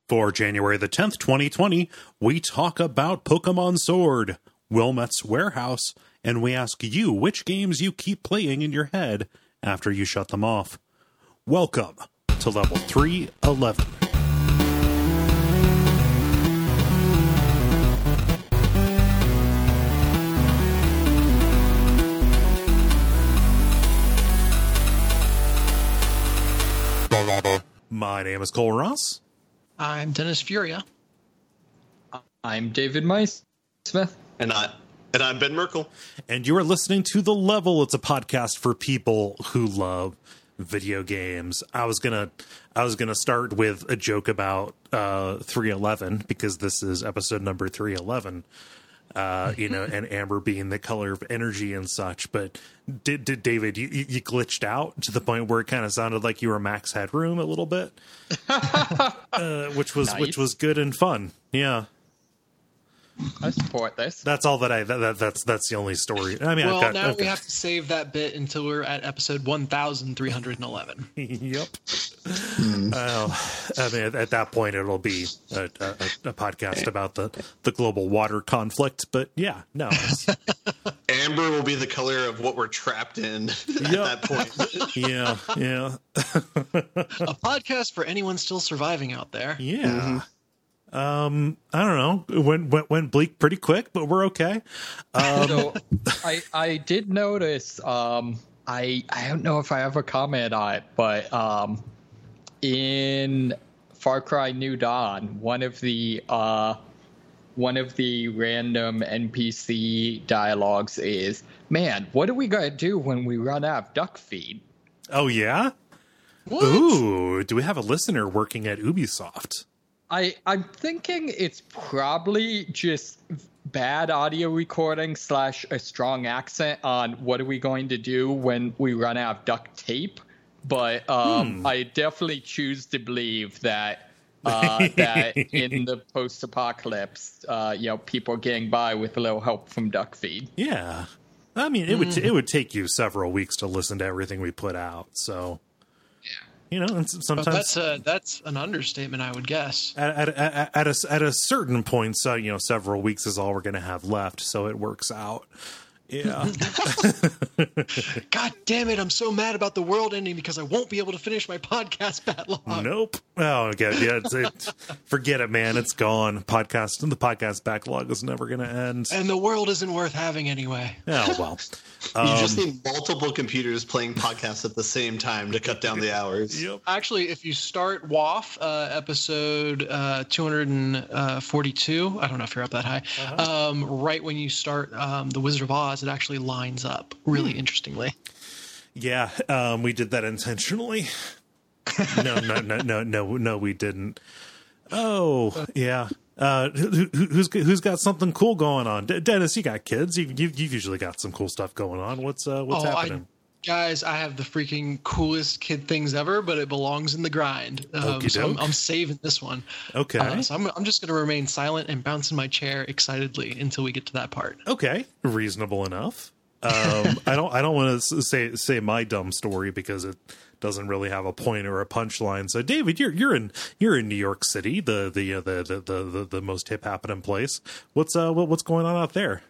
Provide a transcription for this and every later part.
For January the 10th, 2020, we talk about Pokemon Sword, Wilmot's Warehouse, and we ask you which games you keep playing in your head after you shut them off. Welcome to Level 311. My name is Cole Ross. I'm Dennis Furia. I'm David Smith. And I'm Ben Merkel. And you are listening to The Level. It's a podcast for people who love video games. I was gonna start with a joke about 311 because this is episode number 311. And amber being the color of energy and such. But did David, you glitched out to the point where it kind of sounded like you were Max Headroom a little bit, which was good and fun. Yeah. I support this. That's all that that's the only story. I mean, well, we have to save that bit until we're at episode 1311. Yep. I mean, at that point, it'll be a podcast about the global water conflict. But yeah, no. Amber will be the color of what we're trapped in at that point. Yeah. A podcast for anyone still surviving out there. Yeah. Mm-hmm. I don't know. It went bleak pretty quick, but we're okay. So I did notice. I don't know if I have a comment on it, but in Far Cry New Dawn, one of the random NPC dialogues is, "Man, what are we gonna do when we run out of duck feed?" Oh yeah. What? Ooh, do we have a listener working at Ubisoft? I'm thinking it's probably just bad audio recording / a strong accent on what are we going to do when we run out of duct tape. But I definitely choose to believe that that in the post-apocalypse, people are getting by with a little help from duck feed. Yeah, I mean, it would take you several weeks to listen to everything we put out, so. And sometimes that's an understatement, I would guess. At a certain point, so several weeks is all we're going to have left, so it works out. Yeah. God damn it! I'm so mad about the world ending because I won't be able to finish my podcast backlog. Nope. Oh, okay. Yeah. Forget it, man. It's gone. The podcast backlog is never going to end. And the world isn't worth having anyway. Oh well. You just need multiple computers playing podcasts at the same time to cut down the hours. Yep. Actually, if you start WAF episode 242, I don't know if you're up that high. Right when you start The Wizard of Oz, it actually lines up really interestingly. Yeah, we did that intentionally. No, we didn't. Oh, yeah. Who's got something cool going on? Dennis, you got kids. You've usually got some cool stuff going on. What's happening? Guys, I have the freaking coolest kid things ever, but it belongs in the grind. So I'm saving this one. Okay. So I'm just going to remain silent and bounce in my chair excitedly until we get to that part. Okay, reasonable enough. I don't want to say my dumb story because it doesn't really have a point or a punchline. So, David, you're in New York City, the most hip happening place. What's going on out there?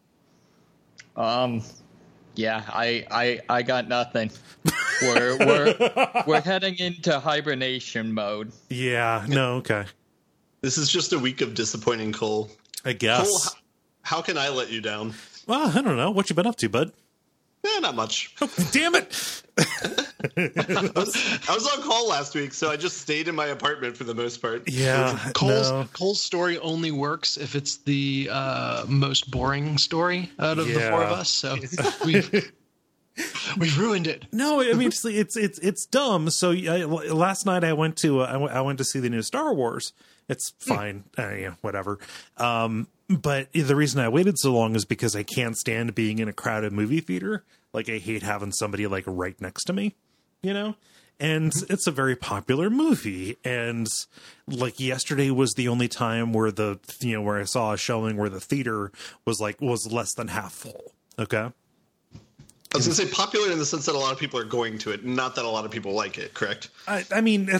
Yeah, I got nothing. We're heading into hibernation mode. Yeah. No. Okay. This is just a week of disappointing Cole. I guess. Cole, how can I let you down? Well, I don't know. What you been up to, bud? Not much. Oh, damn it! I was on call last week, so I just stayed in my apartment for the most part. Yeah. Cole's story only works if it's the most boring story out of the four of us. So we've ruined it. No, I mean it's dumb. So last night I went to see the new Star Wars. It's fine. Whatever. But the reason I waited so long is because I can't stand being in a crowded movie theater. Like, I hate having somebody like right next to me, and it's a very popular movie. And like yesterday was the only time where where I saw a showing where the theater was less than half full. Okay. I was going to say popular in the sense that a lot of people are going to it, not that a lot of people like it. Correct? I mean,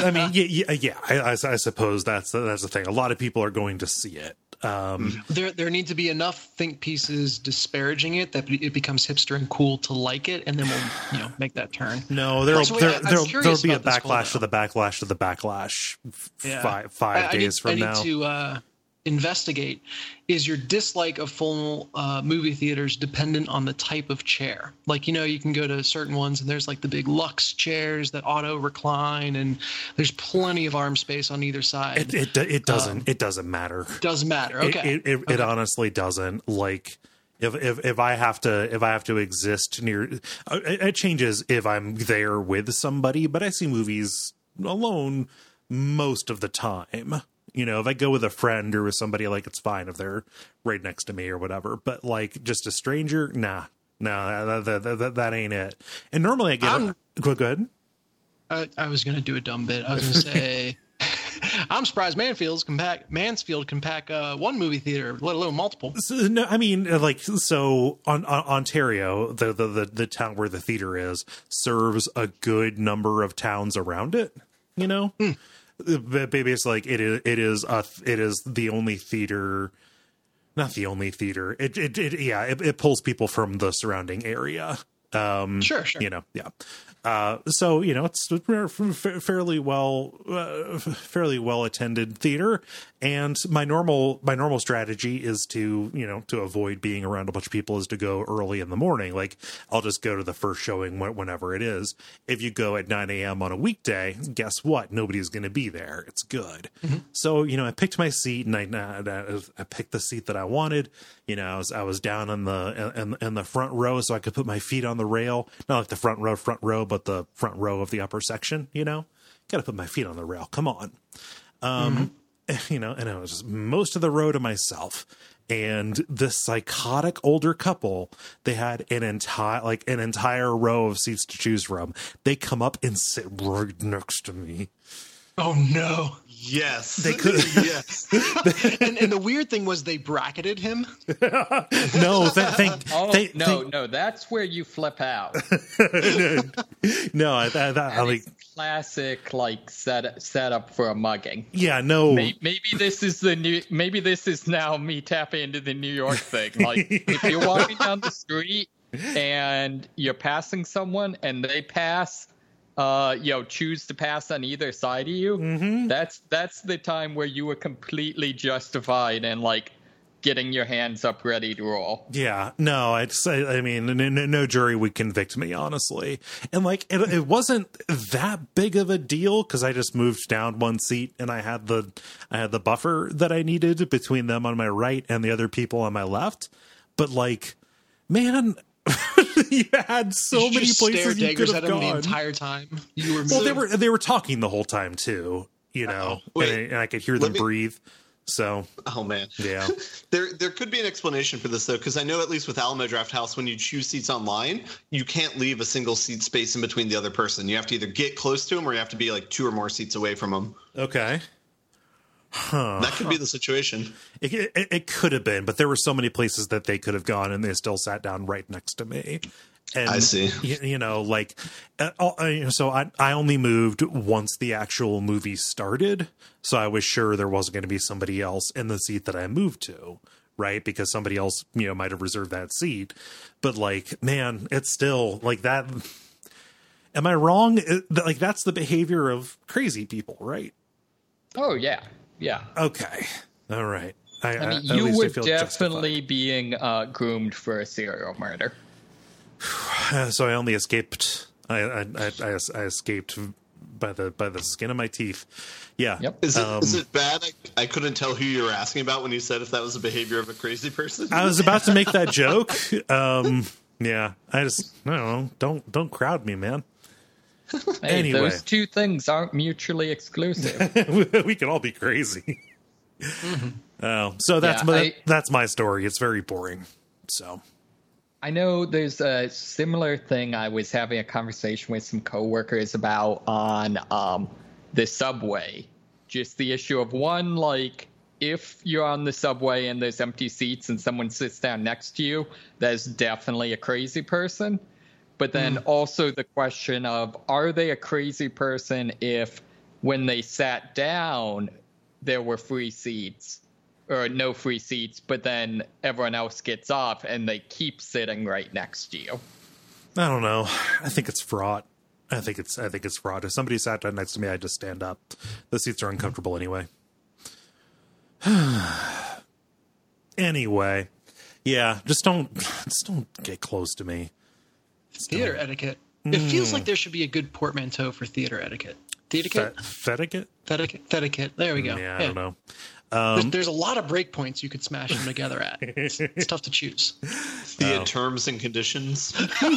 I suppose that's the thing. A lot of people are going to see it. There need to be enough think pieces disparaging it that it becomes hipster and cool to like it, and then we'll make that turn. No, there'll be a backlash to the backlash to the backlash. Yeah. 5 days from now. I need to investigate. Is your dislike of full movie theaters dependent on the type of chair? Like, you can go to certain ones and there's like the big luxe chairs that auto recline, and there's plenty of arm space on either side. It doesn't matter. Doesn't matter. Okay. It honestly doesn't. Like, if I have to exist near, it changes if I'm there with somebody, but I see movies alone most of the time. If I go with a friend or with somebody, like, it's fine if they're right next to me or whatever. But, like, just a stranger, nah, that ain't it. And normally I get go ahead. I was going to do a dumb bit. I was going to say, I'm surprised Mansfield can pack one movie theater, let alone multiple. So, no, I mean, on Ontario, the town where the theater is, serves a good number of towns around it. Maybe it's like it is the only theater, not the only theater. It pulls people from the surrounding area. Sure. Yeah. So it's fairly well attended theater, and my normal strategy is to avoid being around a bunch of people is to go early in the morning. Like, I'll just go to the first showing whenever it is. If you go at 9 a.m. on a weekday, guess what? Nobody's going to be there. It's good. Mm-hmm. So I picked my seat, and I picked the seat that I wanted. I was down in the front row, so I could put my feet on the rail. Not like the front row, but the front row of the upper section. Got to put my feet on the rail. Come on. And I was just most of the row to myself. And this psychotic older couple, they had an entire row of seats to choose from. They come up and sit right next to me. Oh no. Yes. They could. Yes. and the weird thing was they bracketed him. No, no, that's where you flip out. No, classic setup for a mugging. Yeah, no. Maybe this is now me tapping into the New York thing. Like, if you're walking down the street and you're passing someone and they pass, choose to pass on either side of you. Mm-hmm. That's the time where you were completely justified and like getting your hands up ready to roll. Yeah, no, no jury would convict me, honestly. And like, it wasn't that big of a deal because I just moved down one seat and I had the buffer that I needed between them on my right and the other people on my left. But like, man, you had so many places you could have gone the entire time. They were talking the whole time too, and I could hear them breathe. So, oh man, yeah. There could be an explanation for this though, because I know at least with Alamo Drafthouse, when you choose seats online, you can't leave a single seat space in between the other person. You have to either get close to them or you have to be like 2 or more seats away from them. Okay. Huh. That could be the situation. It could have been, but there were so many places that they could have gone, and they still sat down right next to me. And, I see. So I only moved once the actual movie started, so I was sure there wasn't going to be somebody else in the seat that I moved to, right? Because somebody else, might have reserved that seat. But like, man, it's still like that. Am I wrong? Like, that's the behavior of crazy people, right? Oh yeah. Yeah. Okay. All right. I mean, you were definitely being groomed for a serial murder. So I only escaped. I escaped by the skin of my teeth. Yeah. Yep. Is it bad? I couldn't tell who you were asking about when you said if that was the behavior of a crazy person. I was about to make that joke. Yeah. I don't know. Don't crowd me, man. Hey, anyway, those two things aren't mutually exclusive. We can all be crazy. Mm-hmm. Oh, so that's my story. It's very boring. So I know there's a similar thing I was having a conversation with some coworkers about on the subway. Just the issue of one, like, if you're on the subway and there's empty seats and someone sits down next to you, that's definitely a crazy person. But then also the question of, are they a crazy person if when they sat down, there were free seats or no free seats, but then everyone else gets off and they keep sitting right next to you? I don't know. I think it's fraught. I think it's fraught. If somebody sat down next to me, I just stand up. The seats are uncomfortable anyway. Anyway, yeah, just don't get close to me. Theater etiquette. It feels like there should be a good portmanteau for theater etiquette. Fetiquette? Fetiquette. There we go. Yeah, I don't know. There's a lot of breakpoints you could smash them together at. It's tough to choose. The terms and conditions.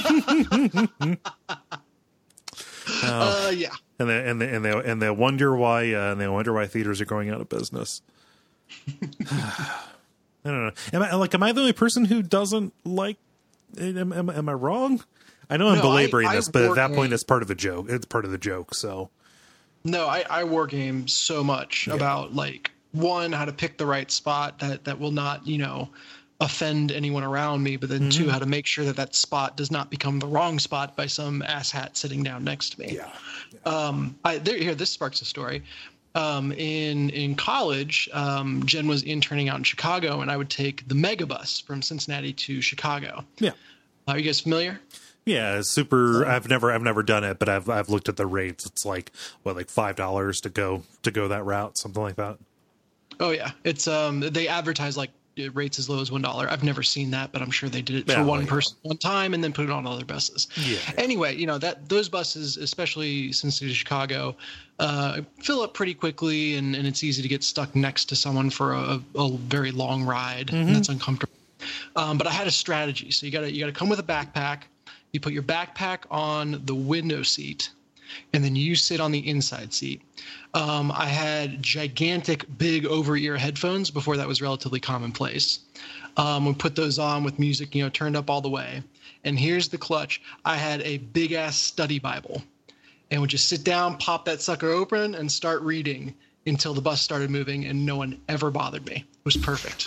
Yeah. And they wonder why theaters are going out of business. I don't know. Am I the only person who doesn't like? Am I wrong? I know I'm belaboring this, but at that point, it's part of the joke. It's part of the joke. So, no, I war game so much about like, one, how to pick the right spot that will not, offend anyone around me, but then two, how to make sure that spot does not become the wrong spot by some asshat sitting down next to me. Yeah. This sparks a story. In college, Jen was interning out in Chicago, and I would take the Megabus from Cincinnati to Chicago. Yeah. Are you guys familiar? Yeah, it's super. I've never done it, but I've looked at the rates. It's like $5 to go that route, something like that. Oh yeah, it's they advertise like rates as low as $1. I've never seen that, but I'm sure they did it for one person one time and then put it on other buses. Yeah. Anyway, those buses, especially Cincinnati to Chicago, fill up pretty quickly, and it's easy to get stuck next to someone for a very long ride, and that's uncomfortable. But I had a strategy. So you gotta come with a backpack. You put your backpack on the window seat, and then you sit on the inside seat. I had gigantic, big over-ear headphones before that was relatively commonplace. We put those on with music, turned up all the way. And here's the clutch. I had a big-ass study Bible, and would just sit down, pop that sucker open, and start reading until the bus started moving, and no one ever bothered me. It was perfect.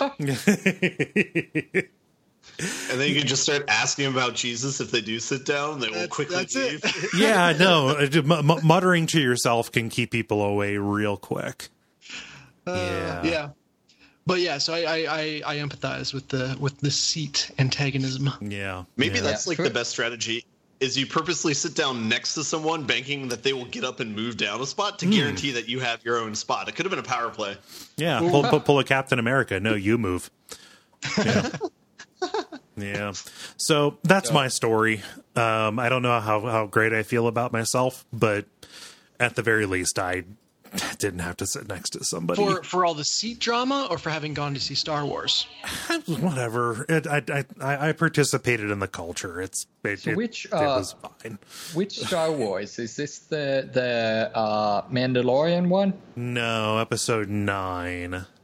And then you can just start asking about Jesus if they do sit down. They will quickly leave. Yeah, no, muttering to yourself can keep people away real quick. Yeah. But yeah, so I empathize with the seat antagonism. Yeah. Maybe that's the best strategy is you purposely sit down next to someone banking that they will get up and move down a spot to guarantee that you have your own spot. It could have been a power play. Yeah, pull a Captain America. No, you move. Yeah. Yeah. So that's my story. I don't know how great I feel about myself, but at the very least, I didn't have to sit next to somebody. For all the seat drama, or for having gone to see Star Wars? Whatever. I participated in the culture. It was fine. Which Star Wars? Is this the Mandalorian one? No, episode 9. I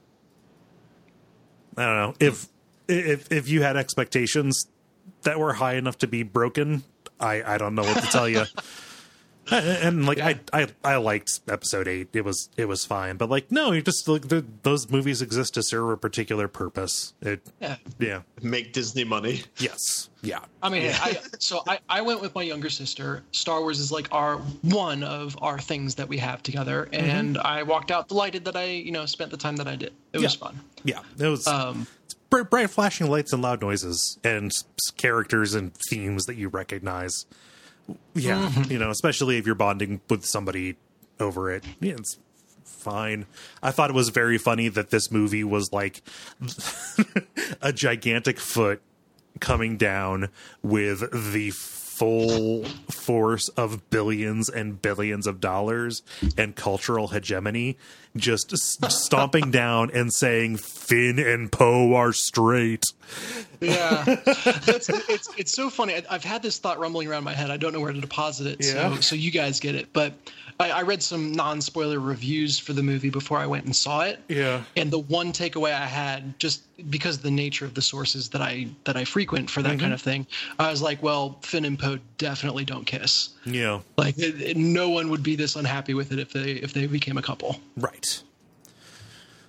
don't know. If you had expectations that were high enough to be broken, I don't know what to tell you. And I liked episode 8. It was fine, but no, you just those movies exist to serve a particular purpose. Make Disney money. Yes. Yeah. I mean, I went with my younger sister. Star Wars is one of our things that we have together, and I walked out delighted that I spent the time that I did. It was fun. Yeah, it was. Bright flashing lights and loud noises and characters and themes that you recognize. Yeah, especially if you're bonding with somebody over it. Yeah, it's fine. I thought it was very funny that this movie was like a gigantic foot coming down with the full force of billions and billions of dollars and cultural hegemony, just stomping down and saying Finn and Poe are straight. Yeah, it's so funny. I've had this thought rumbling around my head. I don't know where to deposit it, so you guys get it. But I read some non-spoiler reviews for the movie before I went and saw it. Yeah, and the one takeaway I had, just because of the nature of the sources that I frequent for that kind of thing, I was like, well, Finn and Poe definitely don't kiss. Yeah, no one would be this unhappy with it if they became a couple. Right. Oh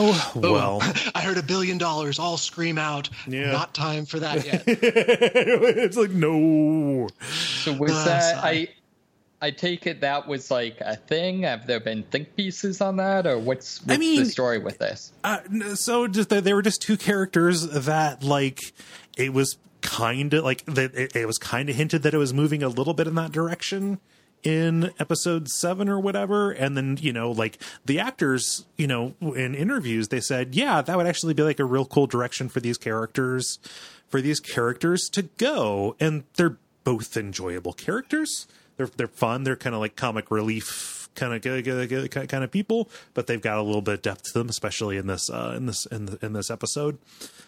Oh, Boom. well. I heard $1 billion. All scream out. Yeah. Not time for that yet. It's like, no. So was that sorry. I take it that was like a thing? Have there been think pieces on that, or what's I mean, the story with this? So just they were just two characters that like it was kind of like that it was kind of hinted that it was moving a little bit in that direction in episode 7 or whatever, and then like the actors in interviews they said that would actually be like a real cool direction for these characters to go, and they're both enjoyable characters. They're fun. They're kind of like comic relief kind of people, but they've got a little bit of depth to them, especially in this episode.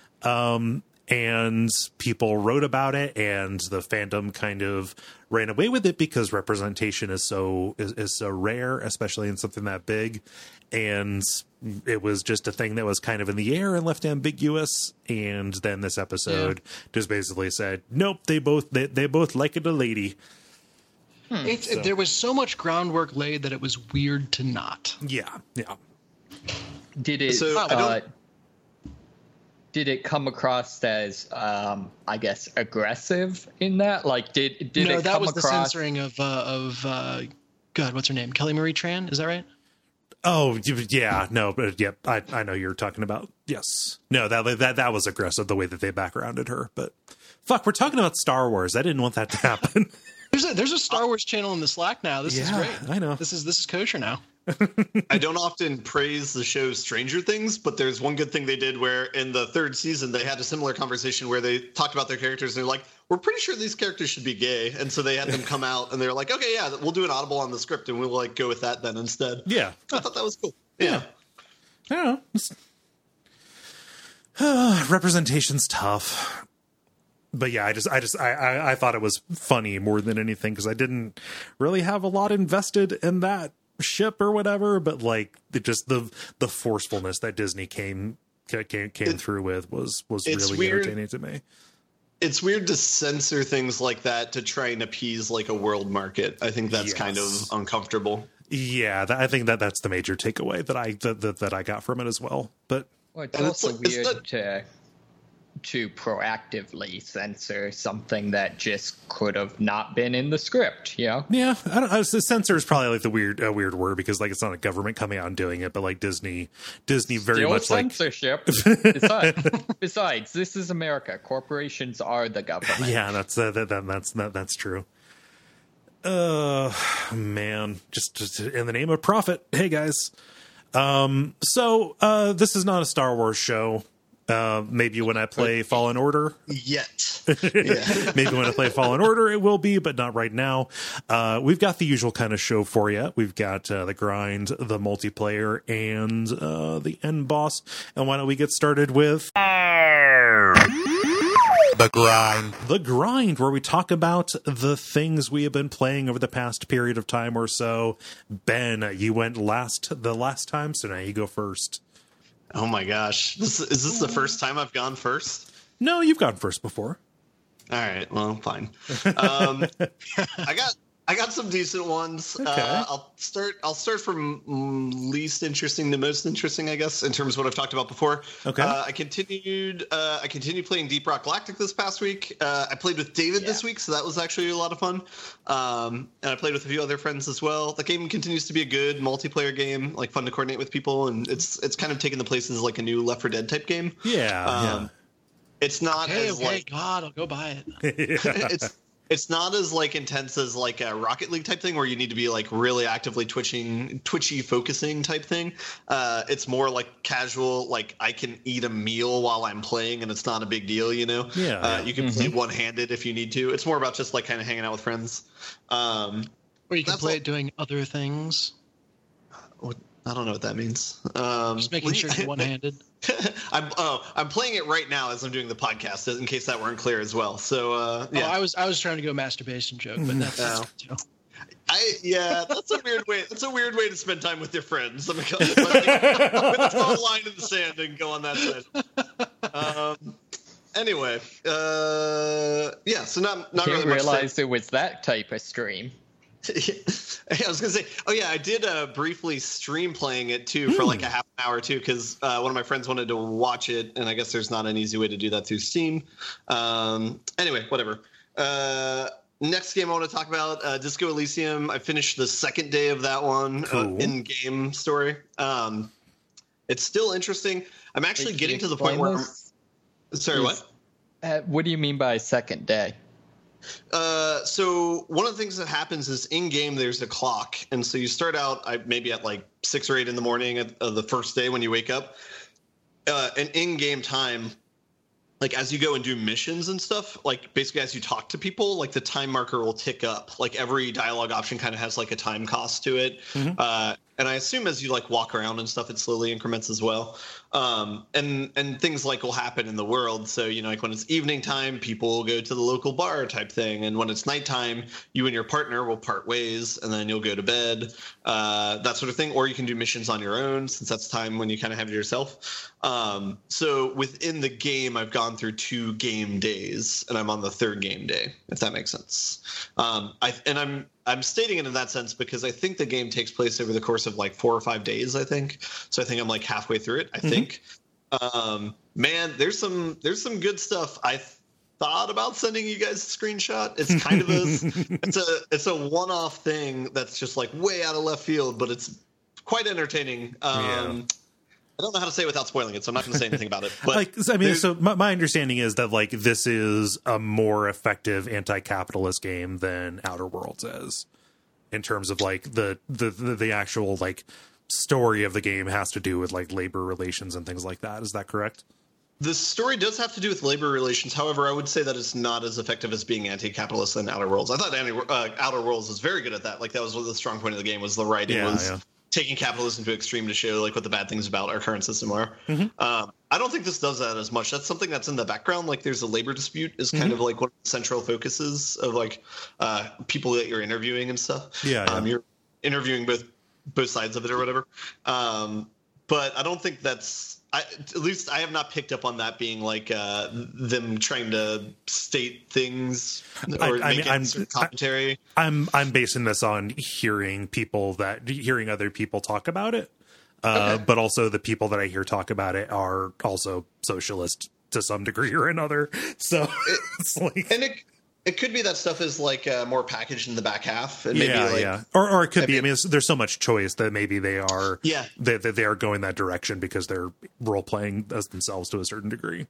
And people wrote about it, and the fandom kind of ran away with it because representation is so rare, especially in something that big. And it was just a thing that was kind of in the air and left ambiguous. And then this episode just basically said, nope, they both like it a lady. There was so much groundwork laid that it was weird to not. Yeah. Did it? So, did it come across as, I guess, aggressive in that? Like, did no, it that come was across? the censoring of God, what's her name? Kelly Marie Tran, is that right? Oh yeah, no, but yep, I know you're talking about. Yes, no, that was aggressive the way that they backgrounded her. But fuck, we're talking about Star Wars. I didn't want that to happen. There's a Star Wars channel in the Slack now. This is great. I know. This is kosher now. I don't often praise the show Stranger Things, but there's one good thing they did where in the 3rd season they had a similar conversation where they talked about their characters and they're like, we're pretty sure these characters should be gay, and so they had them come out and they're like, okay, yeah, we'll do an audible on the script and we'll like go with that then instead. Yeah, I thought that was cool. Yeah. I don't know. Representation's tough. But yeah, I thought it was funny more than anything because I didn't really have a lot invested in that ship or whatever. But like the forcefulness that Disney came through with was really weird. entertaining to me. It's weird to censor things like that to try and appease like a world market. I think that's kind of uncomfortable. Yeah, I think that's the major takeaway that I got from it as well. But it's also weird to proactively censor something that just could have not been in the script, Yeah, I don't know. Censor is probably like a weird word because like it's not a government coming out and doing it, but like Disney very Still much censorship. Besides, this is America. Corporations are the government. Yeah, that's true. Man, just in the name of profit. Hey guys. So this is not a Star Wars show. Maybe when I play Fallen Order. Yet. Yeah. Maybe when I play Fallen Order it will be, but not right now. We've got the usual kind of show for you. We've got the grind, the multiplayer, and the end boss. And why don't we get started with The Grind, where we talk about the things we have been playing over the past period of time or so. Ben, you went the last time, so now you go first. Oh my gosh. Is this the first time I've gone first? No, you've gone first before. All right. Well, fine. I got some decent ones. Okay. I'll start from least interesting to most interesting, I guess, in terms of what I've talked about before. Okay. I continued playing Deep Rock Galactic this past week. I played with David this week, so that was actually a lot of fun. And I played with a few other friends as well. The game continues to be a good multiplayer game, like fun to coordinate with people, and it's kind of taken the places of like a new Left 4 Dead type game. Yeah. It's not God, I'll go buy it. It's not as like intense as like a Rocket League type thing where you need to be like really actively twitchy focusing type thing. It's more like casual, like I can eat a meal while I'm playing and it's not a big deal, you know? Yeah. You can play one-handed if you need to. It's more about just like kind of hanging out with friends. Or you can play it doing other things. I don't know what that means. Just making sure you're one-handed. I'm playing it right now as I'm doing the podcast, in case that weren't clear as well. So yeah, I was trying to go masturbation joke, but that's that's a weird way. That's a weird way to spend time with your friends. Let me go with a tall line in the sand and go on that side. Anyway, so not Didn't really much realize it was that type of stream. I was gonna say, oh yeah, I did briefly stream playing it too for like a half an hour too, because one of my friends wanted to watch it, and I guess there's not an easy way to do that through Steam. Anyway, whatever. Next game I want to talk about, Disco Elysium. I finished the second day of that one. Cool. In-game story. It's still interesting. I'm actually getting to the point where sorry, what? What do you mean by second day? So one of the things that happens is in game there's a clock, and so you start out maybe at like 6 or 8 in the morning of the first day when you wake up. And in game time, like as you go and do missions and stuff, like basically as you talk to people, like the time marker will tick up. Like every dialogue option kind of has like a time cost to it. And I assume as you like walk around and stuff, it slowly increments as well. And things like will happen in the world. So, you know, like when it's evening time, people will go to the local bar type thing. And when it's nighttime, you and your partner will part ways and then you'll go to bed, that sort of thing. Or you can do missions on your own, since that's time when you kind of have it yourself. So within the game, I've gone through 2 game days and I'm on the 3rd game day, if that makes sense. I'm stating it in that sense because I think the game takes place over the course of like 4 or 5 days, I think. So I think I'm like halfway through it, I think. Man, there's some good stuff. I thought about sending you guys a screenshot. It's kind of it's a one-off thing that's just like way out of left field, but it's quite entertaining. I don't know how to say it without spoiling it, so I'm not going to say anything about it. But like, I mean, so my understanding is that like this is a more effective anti-capitalist game than Outer Worlds is, in terms of like the actual like story of the game has to do with like labor relations and things like that. Is that correct? The story does have to do with labor relations. However, I would say that it's not as effective as being anti-capitalist than Outer Worlds. I thought Outer Worlds was very good at that. Like that was the strong point of the game, was the writing taking capitalism to extreme to show like what the bad things about our current system are. I don't think this does that as much. That's something that's in the background. Like there's a labor dispute is kind of like one of the central focuses of like people that you're interviewing and stuff. You're interviewing both sides of it or whatever. But I don't think that's, at least I have not picked up on that being like them trying to state things or make commentary. I'm basing this on hearing other people talk about it, but also the people that I hear talk about it are also socialist to some degree or another. So it's like, and it could be that stuff is like more packaged in the back half, and maybe or it could be. I mean, there's so much choice that maybe they are they are going that direction because they're role playing as themselves to a certain degree.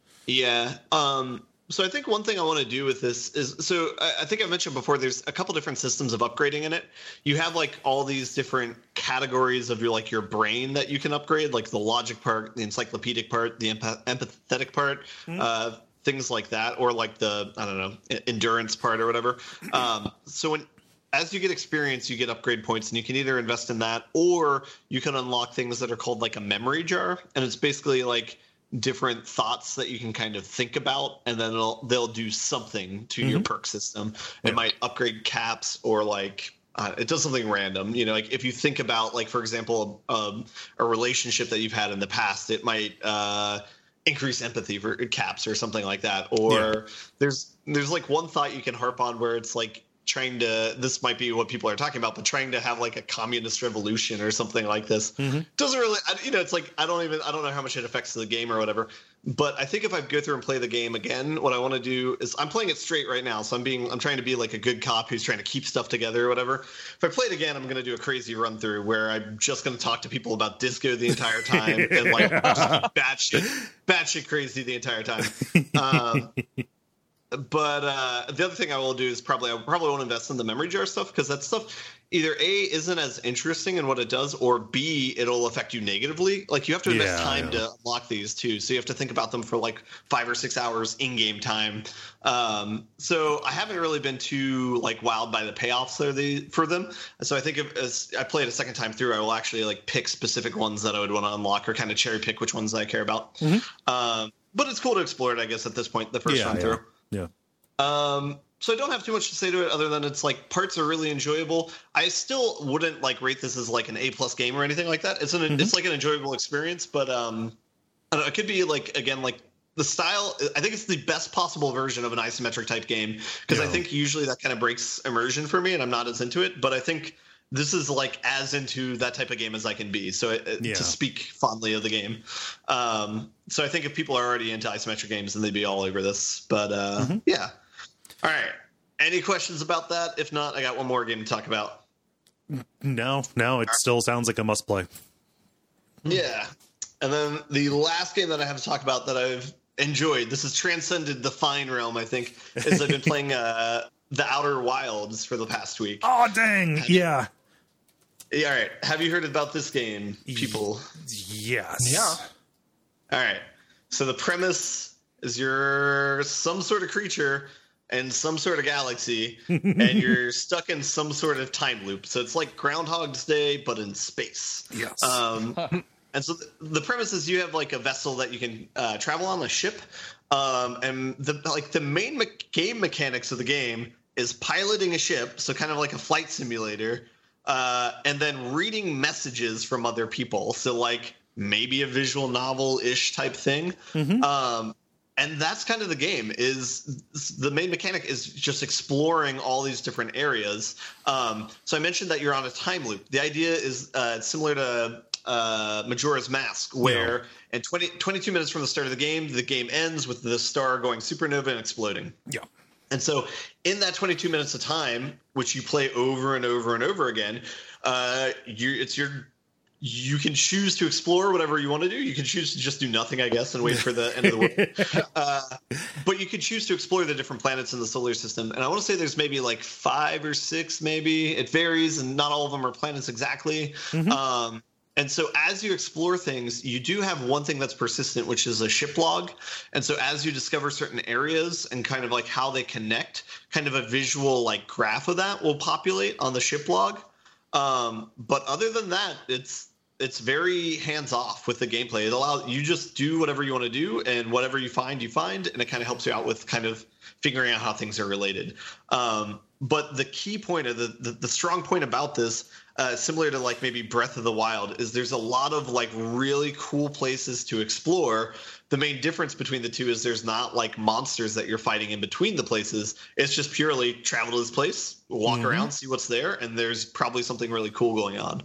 So I think one thing I want to do with this is, so I think I mentioned before, there's a couple different systems of upgrading in it. You have like all these different categories of your brain that you can upgrade, like the logic part, the encyclopedic part, the empathetic part. Things like that, or like the, I don't know, endurance part or whatever. So as you get experience, you get upgrade points, and you can either invest in that, or you can unlock things that are called like a memory jar, and it's basically like different thoughts that you can kind of think about, and then they'll do something to your perk system. It might upgrade caps, or like it does something random. You know, like if you think about, like for example, a relationship that you've had in the past, it might increase empathy for caps or something like that. Or there's like one thought you can harp on where it's like trying to, this might be what people are talking about, but trying to have like a communist revolution or something like this. Doesn't really, it's like I don't know how much it affects the game or whatever. But I think if I go through and play the game again, what I want to do is, I'm playing it straight right now, so I'm trying to be like a good cop who's trying to keep stuff together or whatever. If I play it again, I'm going to do a crazy run through where I'm just going to talk to people about disco the entire time and like just batshit crazy the entire time. But the other thing I will do is I probably won't invest in the memory jar stuff, because that stuff either A, isn't as interesting in what it does, or B, it'll affect you negatively. Like you have to invest time to unlock these too, so you have to think about them for like 5 or 6 hours in-game time. So I haven't really been too like wowed by the payoffs for them. So I think as I play it a second time through, I will actually like pick specific ones that I would want to unlock, or kind of cherry pick which ones I care about. But it's cool to explore it, I guess, at this point, the first run through. So I don't have too much to say to it, other than it's like parts are really enjoyable. I still wouldn't like rate this as like an A+ game or anything like that. It's it's like an enjoyable experience, but I don't know, it could be like, again, like the style, I think it's the best possible version of an isometric type game, because I think usually that kind of breaks immersion for me and I'm not as into it, but I think this is like as into that type of game as I can be. So to speak fondly of the game. So I think if people are already into isometric games, then they'd be all over this, but yeah. All right. Any questions about that? If not, I got one more game to talk about. No, it still sounds like a must play. Yeah. And then the last game that I have to talk about that I've enjoyed, this has transcended the fine realm, I think, is I've been playing The Outer Wilds for the past week. Oh, dang. Yeah. All right. Have you heard about this game, people? Yes. Yeah. All right. So the premise is you're some sort of creature in some sort of galaxy, and you're stuck in some sort of time loop. So it's like Groundhog's Day, but in space. Yes. And so the premise is you have like a vessel that you can travel on, a ship, and the main game mechanics of the game is piloting a ship, so kind of like a flight simulator, and then reading messages from other people, so like maybe a visual novel-ish type thing. And that's kind of the game. Is the main mechanic is just exploring all these different areas. So I mentioned that you're on a time loop. The idea is similar to Majora's Mask, where in 22 minutes from the start of the game ends with the star going supernova and exploding. Yeah. And so in that 22 minutes of time, which you play over and over and over again, you can choose to explore whatever you want to do. You can choose to just do nothing, I guess, and wait for the end of the world. But you can choose to explore the different planets in the solar system. And I want to say there's maybe like 5 or 6, maybe. It varies, and not all of them are planets exactly. And so as you explore things, you do have one thing that's persistent, which is a ship log. And so as you discover certain areas and kind of like how they connect, kind of a visual like graph of that will populate on the ship log. But other than that, it's very hands off with the gameplay. It allows you just do whatever you want to do, and whatever you find, and it kind of helps you out with kind of figuring out how things are related. But the key point of the strong point about this, similar to like maybe Breath of the Wild, is there's a lot of like really cool places to explore. The main difference between the two is there's not like monsters that you're fighting in between the places. It's just purely travel to this place, walk around, see what's there, and there's probably something really cool going on.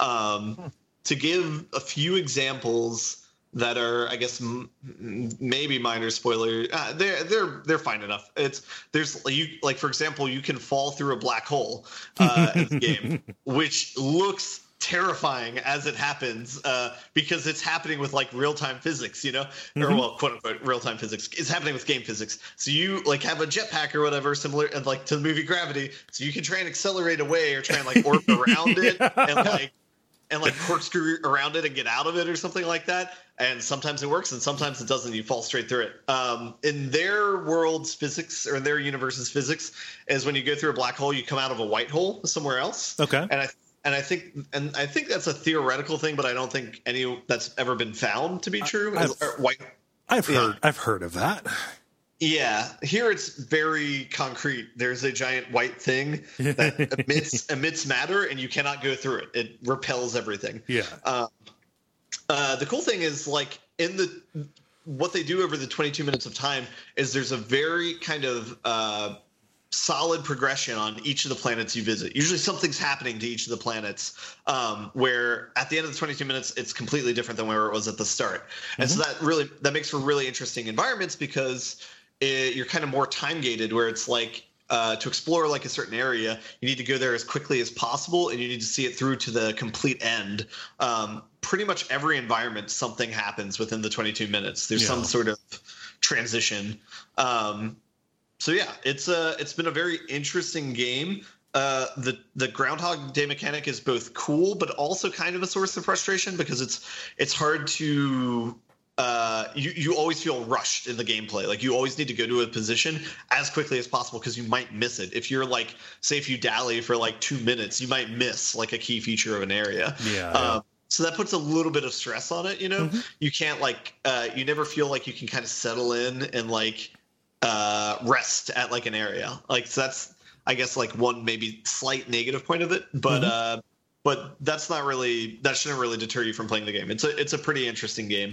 To give a few examples that are, I guess, maybe minor spoiler, they're fine enough. For example, you can fall through a black hole in the game, which looks terrifying as it happens, because it's happening with like real-time physics, or well, quote unquote real-time physics. It's happening with game physics. So you like have a jetpack or whatever, similar and like to the movie Gravity. So you can try and accelerate away or try and like orbit around it and corkscrew around it and get out of it or something like that. And sometimes it works and sometimes it doesn't. You fall straight through it. In their world's physics, or in their universe's physics, is when you go through a black hole, you come out of a white hole somewhere else. Okay. And I think that's a theoretical thing, but I don't think any that's ever been found to be true. I've heard of that. Yeah, here it's very concrete. There's a giant white thing that emits matter, and you cannot go through it. It repels everything. Yeah. The cool thing is, like, what they do over the 22 minutes of time is there's a very kind of solid progression on each of the planets you visit. Usually something's happening to each of the planets, where at the end of the 22 minutes, it's completely different than where it was at the start. And so that makes for really interesting environments, because you're kind of more time gated, where it's like to explore like a certain area, you need to go there as quickly as possible, and you need to see it through to the complete end. Pretty much every environment, something happens within the 22 minutes. There's some sort of transition. So yeah, it's been a very interesting game. The Groundhog Day mechanic is both cool, but also kind of a source of frustration, because it's hard to. You always feel rushed in the gameplay. Like, you always need to go to a position as quickly as possible, because you might miss it. If you're like, say, if you dally for like 2 minutes, you might miss like a key feature of an area. So that puts a little bit of stress on it. You can't like you never feel like you can kind of settle in and like rest at like an area. Like, so that's, I guess, like one maybe slight negative point of it. But but that shouldn't really deter you from playing the game. It's a pretty interesting game.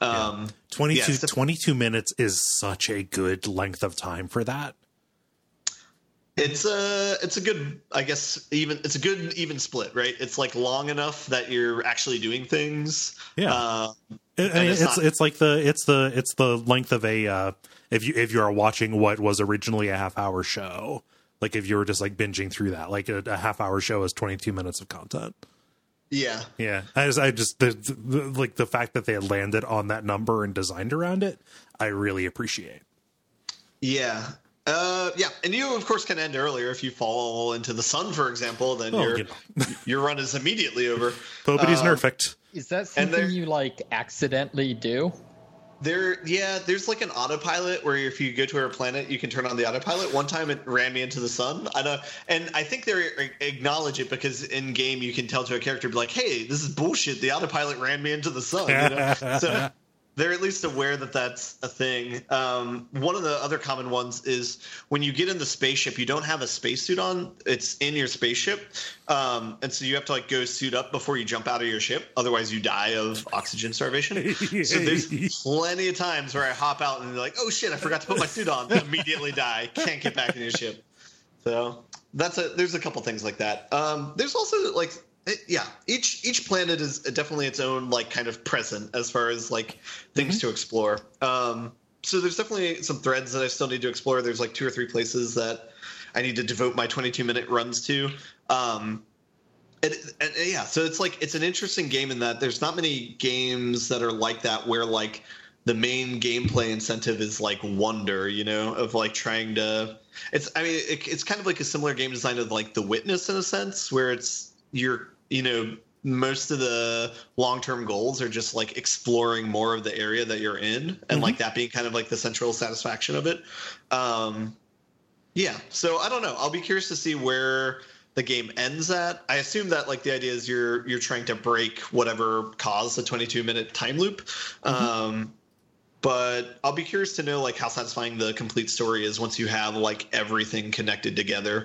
22 minutes is such a good length of time for that. It's a good, I guess, it's a good even split, right? It's like long enough that you're actually doing things. Yeah. It's like the length of a if you are watching what was originally a half-hour show, like if you were just like binging through that, like a half-hour show is 22 minutes of content. Yeah. I just the fact that they had landed on that number and designed around it, I really appreciate. Yeah. And you of course can end earlier if you fall into the sun, for example. Then your run is immediately over. Nobody's nerfed. Is that something you like accidentally do? There's like an autopilot where if you go to a planet, you can turn on the autopilot. One time it ran me into the sun. I think they acknowledge it because in game you can tell to a character, be like, "Hey, this is bullshit. The autopilot ran me into the sun." So they're at least aware that that's a thing. One of the other common ones is when you get in the spaceship, you don't have a spacesuit on. It's in your spaceship. And so you have to like go suit up before you jump out of your ship. Otherwise you die of oxygen starvation. So there's plenty of times where I hop out and they're like, "Oh shit, I forgot to put my suit on." Immediately die. Can't get back in your ship. So there's a couple things like that. There's also like, each planet is definitely its own like kind of present as far as like things to explore. So there's definitely some threads that I still need to explore. There's like 2 or 3 places that I need to devote my 22-minute runs to. So it's an interesting game in that there's not many games that are like that where like the main gameplay incentive is like wonder, of like trying to. It's kind of like a similar game design of like The Witness in a sense, where most of the long-term goals are just like exploring more of the area that you're in, and like that being kind of like the central satisfaction of it. So I don't know. I'll be curious to see where the game ends at. I assume that like the idea is you're trying to break whatever caused the 22-minute time loop. But I'll be curious to know like how satisfying the complete story is once you have like everything connected together.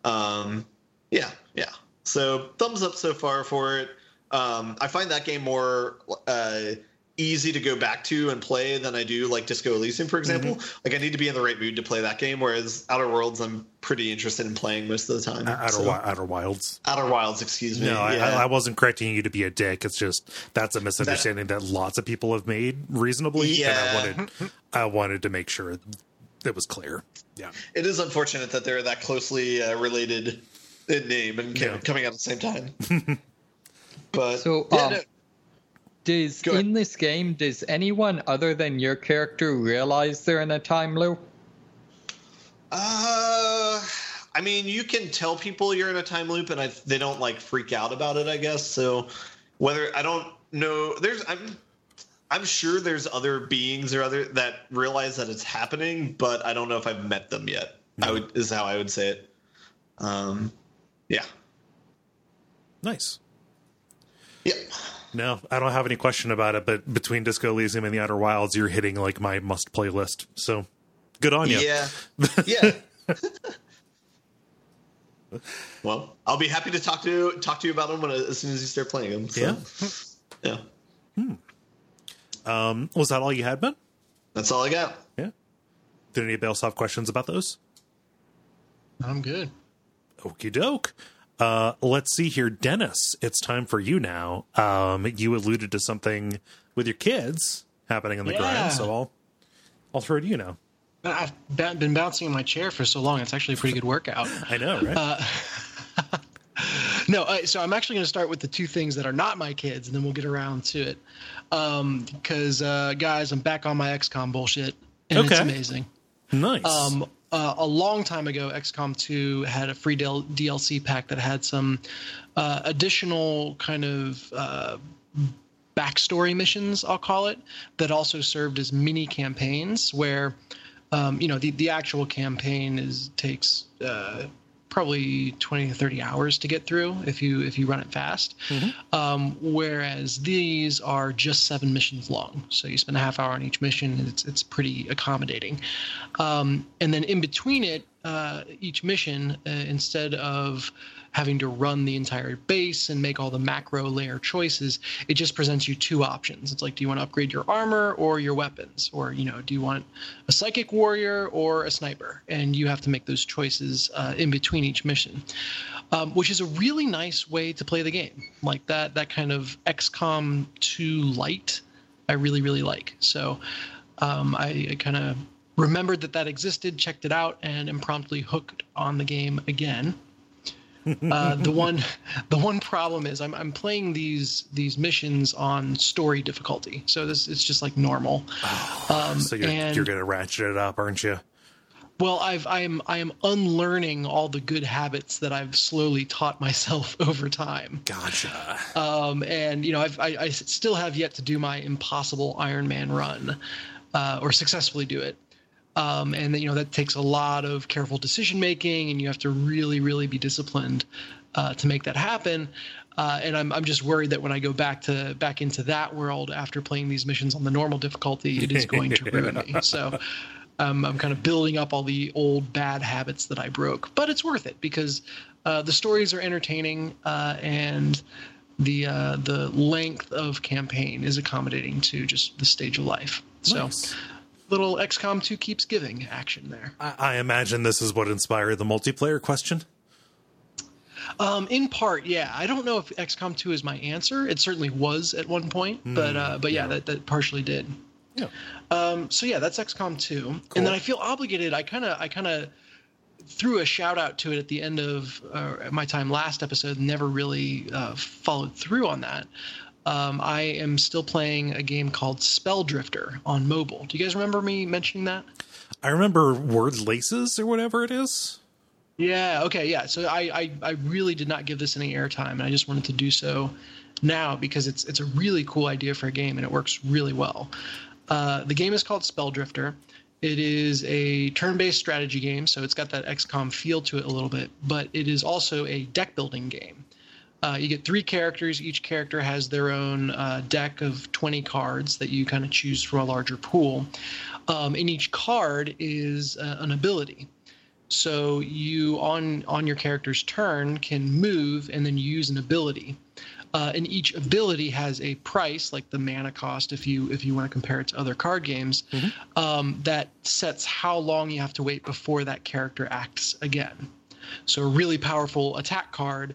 So thumbs up so far for it. I find that game more easy to go back to and play than I do like Disco Elysium, for example. Like I need to be in the right mood to play that game, whereas Outer Worlds I'm pretty interested in playing most of the time. Outer Wilds. Outer Wilds, excuse me. No, I wasn't correcting you to be a dick. It's just that's a misunderstanding that lots of people have made reasonably. Yeah. And I wanted to make sure it was clear. Yeah. It is unfortunate that they're that closely related in name and coming out at the same time. But so this game, does anyone other than your character realize they're in a time loop? I mean, you can tell people you're in a time loop, and they don't like freak out about it, I guess. So whether I don't know, I'm sure there's other beings or other that realize that it's happening, but I don't know if I've met them yet. Is how I would say it. Yeah. Nice. Yeah. No, I don't have any question about it, but between Disco Elysium and the Outer Wilds, you're hitting like my must play list. So good on you. Yeah. Yeah. Well, I'll be happy to talk to you about them as soon as you start playing them. So. Yeah. Was that all you had, Ben? That's all I got. Yeah. Did anybody else have questions about those? I'm good. Okie doke. Let's see here. Dennis, it's time for you now. You alluded to something with your kids happening in the grind, so I'll throw it to you now. I've been bouncing in my chair for so long. It's actually a pretty good workout. I know, right? So I'm actually going to start with the 2 things that are not my kids, and then we'll get around to it. Because, guys, I'm back on my XCOM bullshit, and it's amazing. Nice. A long time ago, XCOM 2 had a free DLC pack that had some additional kind of backstory missions, I'll call it, that also served as mini campaigns where, the actual campaign takes probably 20 to 30 hours to get through if you run it fast. Whereas these are just 7 missions long. So you spend a half hour on each mission, and it's pretty accommodating. And then in between it, mission, instead of having to run the entire base and make all the macro layer choices, it just presents you two options. It's like, do you want to upgrade your armor or your weapons? Or, do you want a psychic warrior or a sniper? And you have to make those choices in between each mission, which is a really nice way to play the game. Like that kind of XCOM 2 light, I really, really like. So I kind of remembered that existed, checked it out, and am promptly hooked on the game again. The one problem is I'm playing these missions on story difficulty, so it's just like normal. So you're gonna ratchet it up, aren't you? Well, I am unlearning all the good habits that I've slowly taught myself over time. Gotcha. And I still have yet to do my impossible Iron Man run, or successfully do it. And that takes a lot of careful decision making, and you have to really, really be disciplined to make that happen. And I'm just worried that when I go back into that world after playing these missions on the normal difficulty, it is going to ruin me. So I'm kind of building up all the old bad habits that I broke, but it's worth it because the stories are entertaining, and the length of campaign is accommodating to just the stage of life. Nice. So. Little XCOM 2 keeps giving action there. I imagine this is what inspired the multiplayer question. In part, yeah. I don't know if XCOM 2 is my answer. It certainly was at one point, but yeah, that partially did. Yeah. So yeah, that's XCOM 2. Cool. And then I feel obligated. I kind of threw a shout out to it at the end of my time last episode. Never really followed through on that. I am still playing a game called Spell Drifter on mobile. Do you guys remember me mentioning that? I remember Word Laces or whatever it is. Yeah. Okay. Yeah. So I really did not give this any airtime, and I just wanted to do so now because it's a really cool idea for a game, and it works really well. The game is called Spell Drifter. It is a turn-based strategy game, so it's got that XCOM feel to it a little bit, but it is also a deck-building game. You get 3 characters. Each character has their own deck of 20 cards that you kind of choose from a larger pool. And each card is an ability. So you, on your character's turn, can move and then use an ability. And each ability has a price, like the mana cost, if you want to compare it to other card games, that sets how long you have to wait before that character acts again. So a really powerful attack card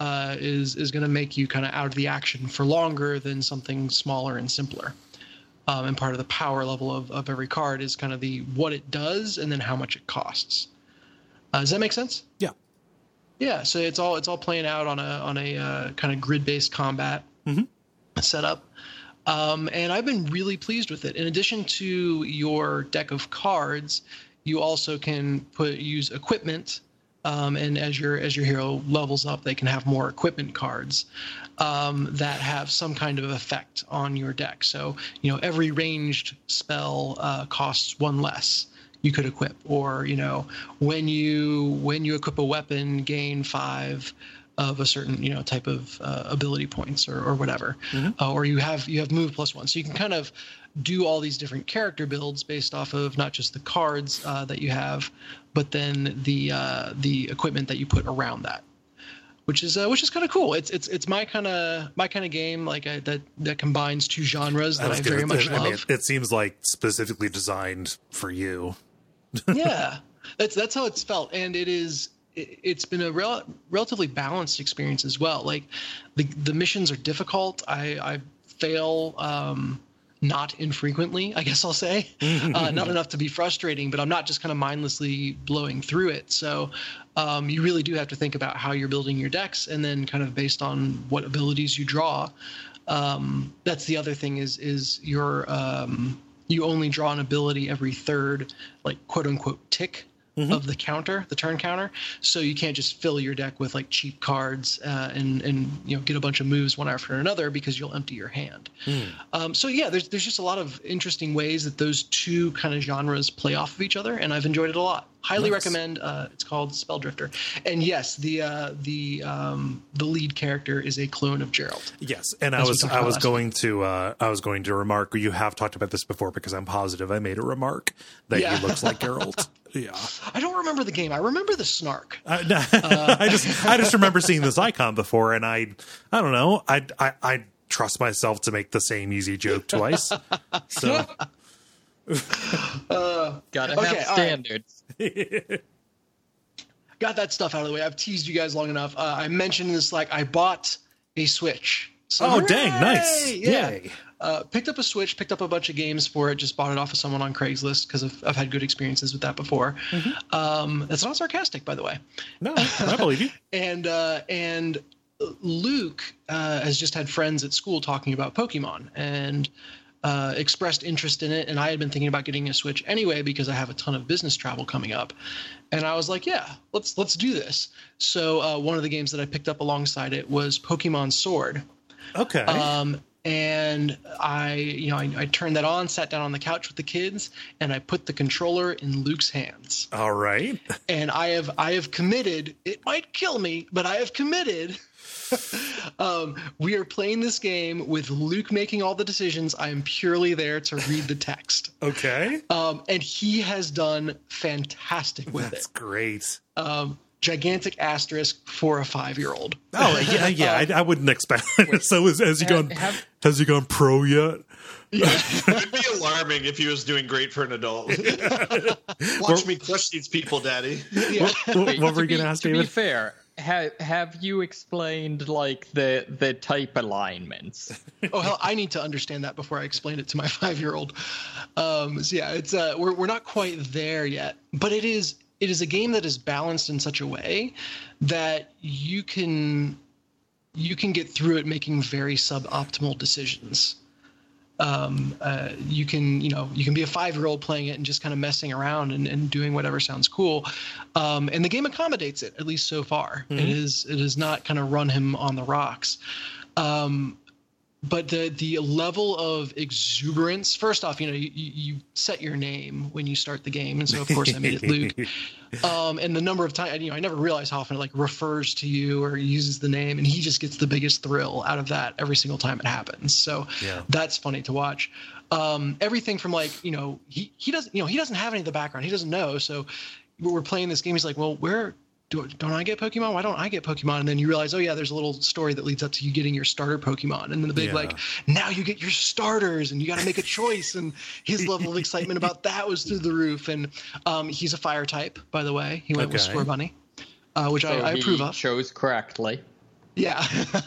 is going to make you kind of out of the action for longer than something smaller and simpler. And part of the power level of every card is kind of what it does and then how much it costs. Does that make sense? Yeah. Yeah. So it's all playing out on a kind of grid-based combat setup. And I've been really pleased with it. In addition to your deck of cards, you also can use equipment. And as your hero levels up, they can have more equipment cards that have some kind of effect on your deck. So, every ranged spell costs 1 less you could equip, or when you equip a weapon, gain 5 of a certain type of ability points or whatever, or you have move +1. So you can kind of do all these different character builds based off of not just the cards that you have, but then the equipment that you put around that, which is kind of cool. It's my kind of game, like that combines 2 genres that I very much love. I mean, it seems like specifically designed for you. Yeah, that's how it's felt, and it's been a relatively balanced experience as well. Like the missions are difficult. I fail not infrequently, I guess I'll say. Not enough to be frustrating, but I'm not just kind of mindlessly blowing through it. So you really do have to think about how you're building your decks, and then kind of based on what abilities you draw. That's the other thing is your you only draw an ability every third, like quote unquote tick of the turn counter. So you can't just fill your deck with like cheap cards and get a bunch of moves one after another, because you'll empty your hand. So yeah, there's just a lot of interesting ways that those 2 kind of genres play off of each other, and I've enjoyed it a lot. Highly Nice. recommend. It's called Spelldrifter, and yes, the lead character is a clone of Gerald. Yes, and As we talked about last I was going to remark. You have talked about this before because I'm positive I made a remark that Yeah. he looks like Geralt. Yeah, I don't remember the game. I remember the snark. I just remember seeing this icon before, and I don't know. I trust myself to make the same easy joke twice. So Gotta Okay, have all right. standards. Got that stuff out of the way. I've teased you guys long enough. I mentioned in the Slack, I bought a Switch. So, oh dang, hooray! nice! Yeah. Yay. Picked up a Switch, picked up a bunch of games for it, just bought it off of someone on Craigslist because I've had good experiences with that before. That's not sarcastic, by the way. No, I believe you. And Luke has just had friends at school talking about Pokemon and expressed interest in it. And I had been thinking about getting a Switch anyway because I have a ton of business travel coming up. And I was like, yeah, let's do this. So one of the games that I picked up alongside it was Pokemon Sword. Okay. And I turned that on, sat down on the couch with the kids, and I put the controller in Luke's hands. All right. And I have committed. It might kill me, but I have committed. We are playing this game with Luke making all the decisions. I am purely there to read the text. Okay. And he has done fantastic with That's it. great. Gigantic asterisk for a 5-year-old. Oh yeah. I wouldn't expect. So has he gone? have- Has he gone pro yet? It would be alarming if he was doing great for an adult. Watch me crush these people, Daddy. Yeah. What were you going to ask, To be David? fair, have you explained like the type alignments? Oh hell, I need to understand that before I explain it to my 5-year-old. So yeah, it's we're not quite there yet, but it is a game that is balanced in such a way that you can get through it making very suboptimal decisions. You can be a 5-year-old playing it and just kind of messing around and doing whatever sounds cool. And the game accommodates it, at least so far. It is not kind of run him on the rocks. But the level of exuberance, first off, you set your name when you start the game. And so, of course, I made it Luke. And the number of times, I never realized how often it refers to you or uses the name. And he just gets the biggest thrill out of that every single time it happens. So that's funny to watch. Everything from he doesn't have any of the background. He doesn't know. So we're playing this game. He's like, well, don't I get Pokemon? Why don't I get Pokemon? And then you realize, oh yeah, there's a little story that leads up to you getting your starter Pokemon. And then the big now you get your starters and you got to make a choice. And his level of excitement about that was through the roof. And he's a fire type, by the way. He went with Scorbunny, which I approve of. Chose correctly. Yeah.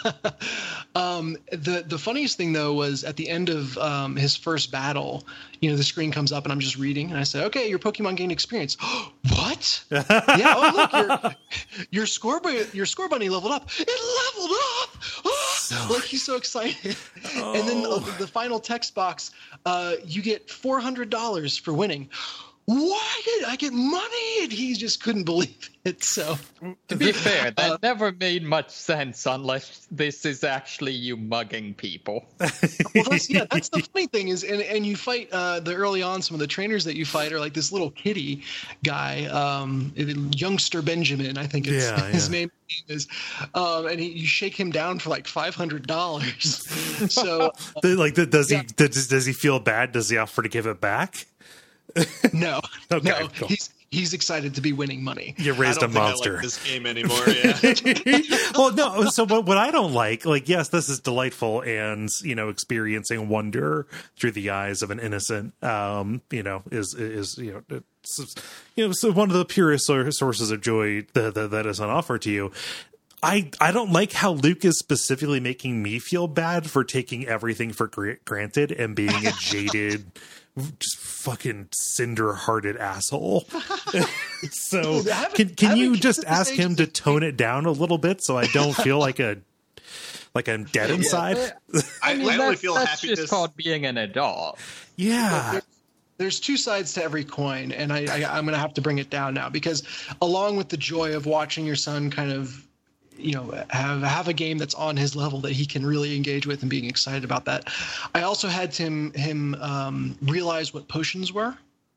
The funniest thing though was at the end of his first battle, the screen comes up and I'm just reading and I say, okay, your Pokemon gained experience. What? Yeah. Oh look, your Scorbunny leveled up. It leveled up. Oh! Like he's so excited. Oh. And then the final text box, you get $400 for winning. Why did I get money? And he just couldn't believe it. So, to be fair, that never made much sense unless this is actually you mugging people. Well, that's the funny thing is, and you fight the early on. Some of the trainers that you fight are like this little kitty guy, youngster Benjamin, I think his name is, and you shake him down for like $500. So, does he feel bad? Does he offer to give it back? No, okay, no, cool. He's excited to be winning money. You raised a monster. I don't think I like this game anymore. Yeah. Well, no. So what I don't like, yes, this is delightful and experiencing wonder through the eyes of an innocent, is so one of the purest sources of joy that is on offer to you. I don't like how Luke is specifically making me feel bad for taking everything for granted and being a jaded, just fucking cinder-hearted asshole. So can you just ask him to tone it down a little bit so I don't feel like I'm dead inside? I only feel that's happiness. just called being an adult. Yeah. There's two sides to every coin, and I'm going to have to bring it down now because along with the joy of watching your son kind of have a game that's on his level that he can really engage with and being excited about that. I also had him realize what potions were.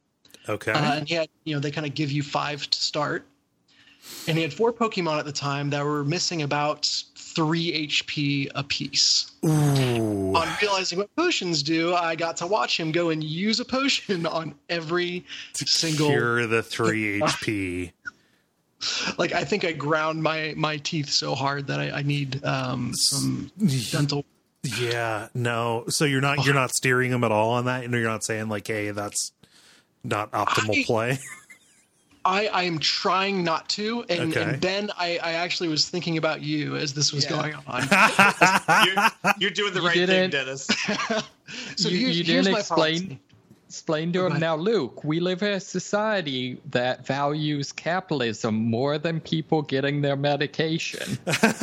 Okay. And he had, they kind of give you 5 to start. And he had 4 Pokemon at the time that were missing about 3 HP apiece. Ooh. On realizing what potions do, I got to watch him go and use a potion on every single. Cure the 3 HP. Like, I think I ground my teeth so hard that I need some dental. Yeah, no. So you're not steering him at all on that, and you're not saying like, hey, that's not optimal play. I am trying not to, and, Okay. and Ben, I actually was thinking about you as this was going on. You're doing the right didn't- thing, Dennis. So you here's didn't my explain policy. explain to him. Now, Luke, we live in a society that values capitalism more than people getting their medication.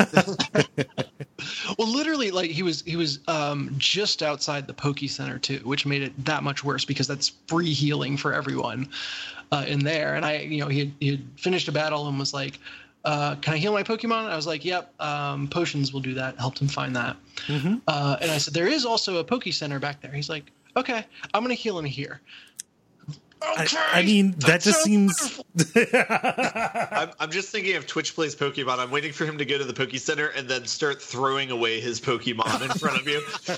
Well, literally, like he was just outside the Poke Center too, which made it that much worse because that's free healing for everyone in there. And he had finished a battle and was like, "Can I heal my Pokemon?" I was like, "Yep, potions will do that." Helped him find that. Mm-hmm. And I said, "There is also a Poke Center back there." He's like, "Okay, I'm gonna heal him here." Okay, I mean, that just seems. I'm just thinking of Twitch plays Pokemon. I'm waiting for him to go to the Poke Center and then start throwing away his Pokemon in front of you.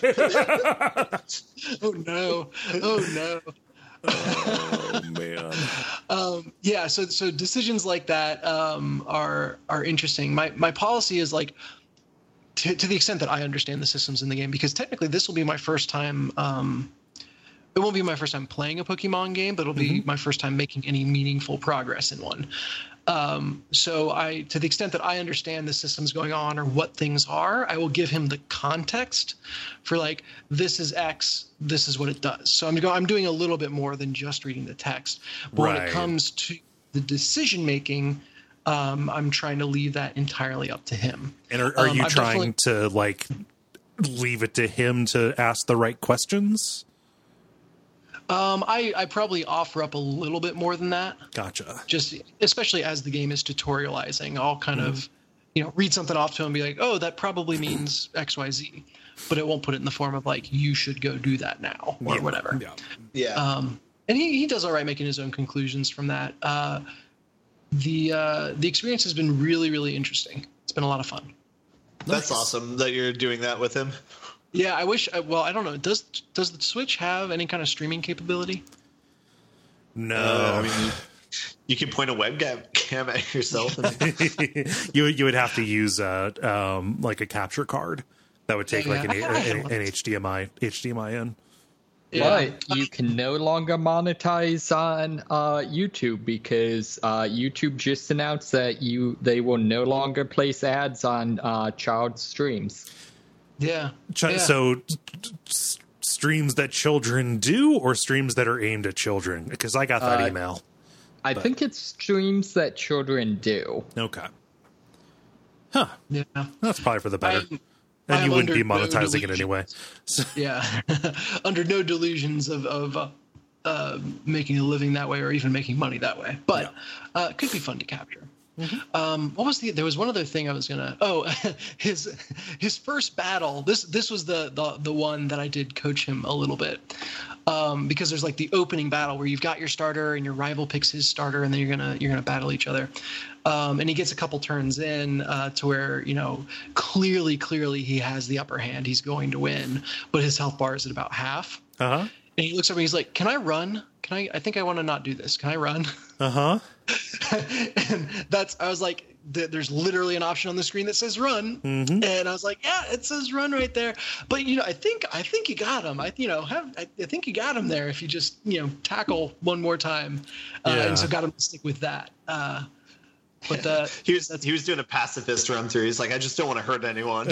Oh no! Oh no! Oh man. Yeah, so decisions like that are interesting. My policy is like to the extent that I understand the systems in the game, because technically this will be my first time. It won't be my first time playing a Pokemon game, but it'll be my first time making any meaningful progress in one. So to the extent that I understand the systems going on or what things are, I will give him the context for like, this is X, this is what it does. So I'm doing a little bit more than just reading the text. But when Right. it comes to the decision making, I'm trying to leave that entirely up to him. And are you I've trying to like leave it to him to ask the right questions? I probably offer up a little bit more than that. Gotcha. Just especially as the game is tutorializing, I'll kind of, read something off to him and be like, oh, that probably means XYZ, but it won't put it in the form of like, you should go do that now or whatever. Yeah. Yeah. And he does all right making his own conclusions from that. The experience has been really, really interesting. It's been a lot of fun. That's awesome that you're doing that with him. Yeah, I wish. Well, I don't know. Does the Switch have any kind of streaming capability? No. I mean, you can point a webcam at yourself. And you would have to use like a capture card that would take Yeah, like an I had one. HDMI in. Yeah. But you can no longer monetize on YouTube because YouTube just announced that they will no longer place ads on child streams. Yeah. So streams that children do or streams that are aimed at children? Because I got that email. I think it's streams that children do. Okay. Huh. Yeah. That's probably for the better. I'm And you wouldn't be under no monetizing it anyway. So, Yeah. Under no delusions of making a living that way or even making money that way. But it could be fun to capture. What was there was one other thing I was gonna. Oh, his first battle. This was the one that I did coach him a little bit, because there's like the opening battle where you've got your starter and your rival picks his starter and then you're gonna battle each other, and he gets a couple turns in to where clearly he has the upper hand. He's going to win, but his health bar is at about half. uh-huh. And he looks over and he's like, "Can I run? I think I want to not do this. Can I run?" Uh-huh. And I was like, there's literally an option on the screen that says run. Mm-hmm. And I was like, yeah, it says run right there. But, I think you got him. I think you got him there if you just, tackle one more time. And so got him to stick with that. But he was doing a pacifist run through. He's like, I just don't want to hurt anyone.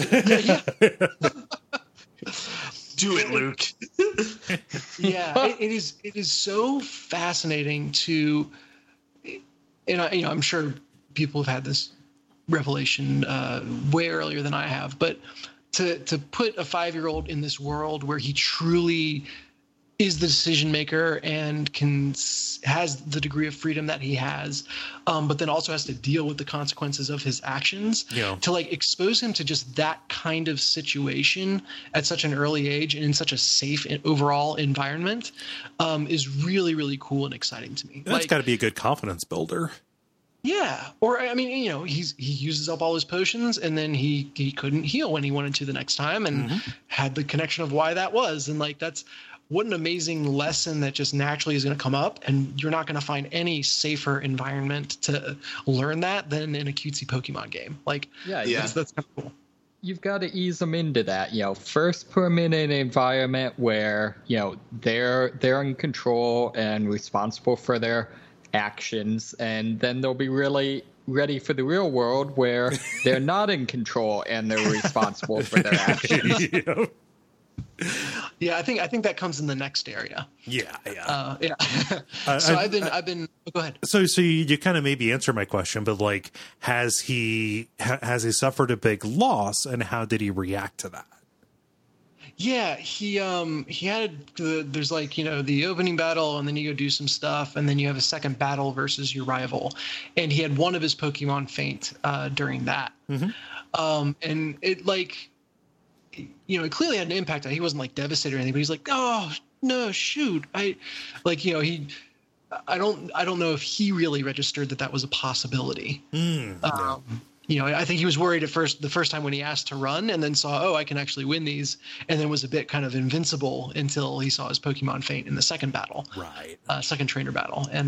Do it, Luke. Yeah, it is so fascinating to, and I'm sure people have had this revelation way earlier than I have, but to put a 5-year-old in this world where he truly is the decision maker and has the degree of freedom that he has, but then also has to deal with the consequences of his actions. Yeah. To like expose him to just that kind of situation at such an early age and in such a safe and overall environment is really, really cool and exciting to me. That's got to be a good confidence builder. Yeah. Or, I mean, you know, he uses up all his potions and then he couldn't heal when he wanted to the next time, and had the connection of why that was. And like, what an amazing lesson that just naturally is going to come up, and you're not going to find any safer environment to learn that than in a cutesy Pokemon game. Like, that's kind of cool. You've got to ease them into that. You know, first put them in an environment where, you know, they're in control and responsible for their actions, and then they'll be really ready for the real world where they're not in control and they're responsible for their actions. Yeah, I think that comes in the next area. Yeah. So I've been. Go ahead. So you kind of maybe answer my question, but like, has he suffered a big loss, and how did he react to that? Yeah, he had there's like, you know, the opening battle, and then you go do some stuff, and then you have a second battle versus your rival, and he had one of his Pokemon faint during that, and it like, you know, it clearly had an impact on him. He wasn't like devastated or anything, but he's like, oh no, shoot, I don't know if he really registered that was a possibility. You know, I think he was worried at the first time when he asked to run, and then saw, oh, I can actually win these, and then was a bit kind of invincible until he saw his Pokemon faint in the second battle, right? Second trainer battle, and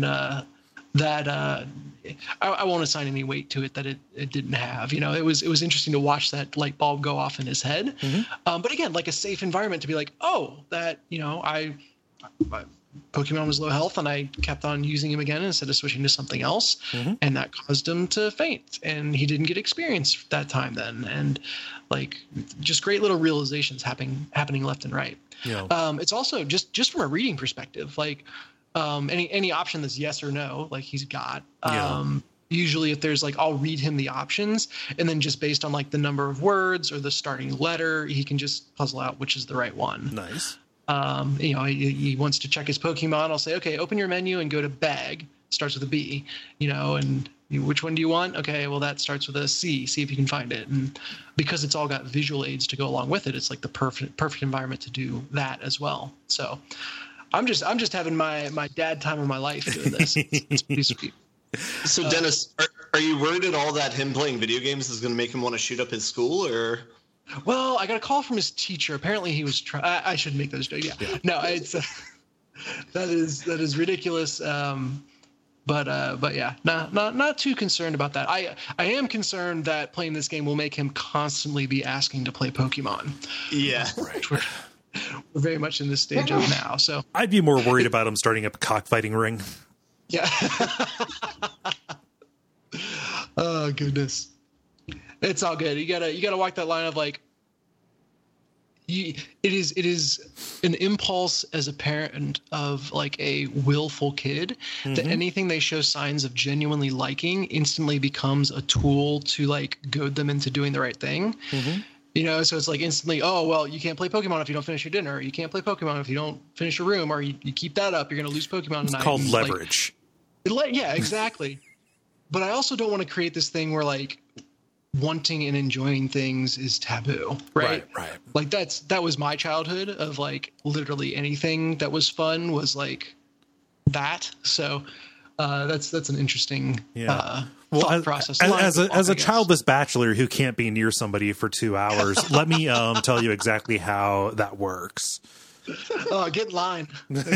I won't assign any weight to it that it didn't have. You know, it was interesting to watch that light bulb go off in his head. But again, like a safe environment to be like, oh, that, you know, I Pokemon was low health, and I kept on using him again instead of switching to something else, and that caused him to faint, and he didn't get experience that time then, and like just great little realizations happening left and right. Yeah. It's also just from a reading perspective, like any option that's yes or no, like he's got. Usually if there's like, I'll read him the options, and then just based on like the number of words or the starting letter, he can just puzzle out which is the right one. Nice. You know, he wants to check his Pokemon. I'll say, okay, open your menu and go to bag. Starts with a B, you know, and which one do you want? Okay, well, that starts with a C. See if you can find it. And because it's all got visual aids to go along with it, it's like the perfect environment to do that as well. So I'm just having my dad time of my life doing this. It's pretty sweet. So Dennis, are you worried at all that him playing video games is going to make him want to shoot up his school, or? Well, I got a call from his teacher. Apparently, he was I should make those jokes. Yeah. No, it's that is ridiculous. But yeah, not too concerned about that. I am concerned that playing this game will make him constantly be asking to play Pokemon. Yeah, right. We're very much in this stage of now. So I'd be more worried about him starting up a cockfighting ring. Yeah. Oh goodness. It's all good. You gotta walk that line of like, it is an impulse as a parent of like a willful kid that anything they show signs of genuinely liking instantly becomes a tool to like goad them into doing the right thing. You know, so it's like instantly, oh, well, you can't play Pokemon if you don't finish your dinner. Or you can't play Pokemon if you don't finish your room, or you keep that up, you're going to lose Pokemon tonight. It's called leverage. Yeah, exactly. But I also don't want to create this thing where like wanting and enjoying things is taboo, right? Right. Like that was my childhood of like literally anything that was fun was like that. So that's an interesting thought process. As a childless bachelor who can't be near somebody for 2 hours, let me tell you exactly how that works. Oh, get in line.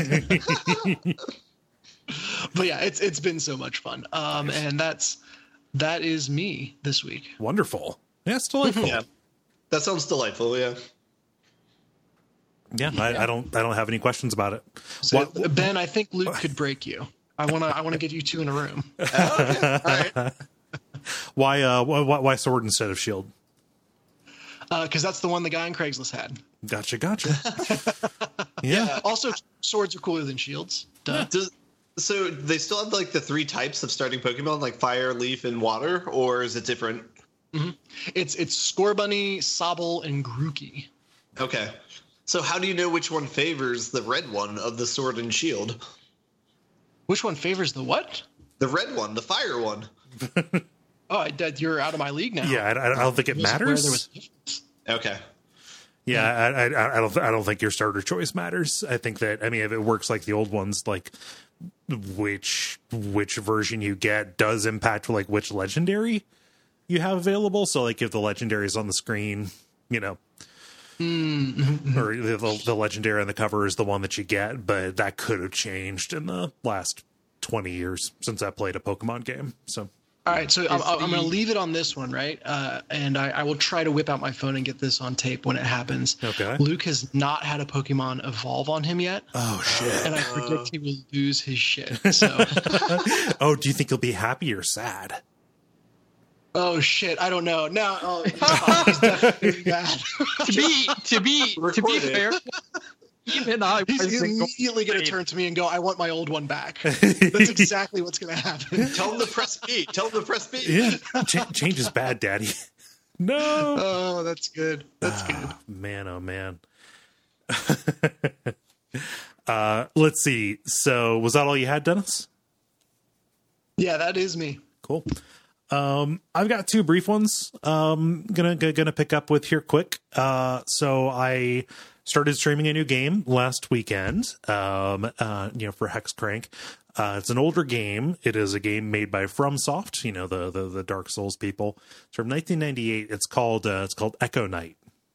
But yeah, it's been so much fun. And that is me this week. Wonderful. Yeah, it's delightful. Yeah, that sounds delightful. Yeah. Yeah, I don't have any questions about it. So, Ben, I think Luke could break you. I wanna get you two in a room. Okay. All right. Why sword instead of shield? Because that's the one the guy on Craigslist had. Gotcha. Yeah. Also, swords are cooler than shields. Duh. So they still have like the 3 types of starting Pokemon, like fire, leaf, and water, or is it different? It's Scorbunny, Sobble, and Grookey. Okay. So how do you know which one favors the red one of the sword and shield? Which one favors the what? The red one, the fire one. Oh, you're out of my league now. Yeah, I don't think it matters. Okay. Yeah, I don't think your starter choice matters. I think that, I mean, if it works like the old ones, like which version you get does impact like which legendary you have available. So like if the legendary is on the screen, you know, or the legendary on the cover is the one that you get, but that could have changed in the last 20 years since I played a Pokemon game. So. All right, so I'm going to leave it on this one, right? And I will try to whip out my phone and get this on tape when it happens. Okay. Luke has not had a Pokemon evolve on him yet. Oh, shit. And I predict he will lose his shit. So. Oh, do you think he'll be happy or sad? Oh, shit. I don't know. No, he's definitely bad. to be fair, even I he's immediately going to turn to me and go, "I want my old one back." That's exactly what's going to happen. Tell him to press B. Yeah, change is bad, Daddy. No. Oh, that's good. That's good. Man, oh man. Let's see. So, was that all you had, Dennis? Yeah, that is me. Cool. I've got two brief ones. Gonna pick up with here quick. So I started streaming a new game last weekend. For Hexcrank. It's an older game. It is a game made by FromSoft. You know, the Dark Souls people. It's from 1998. It's called Echo Knight.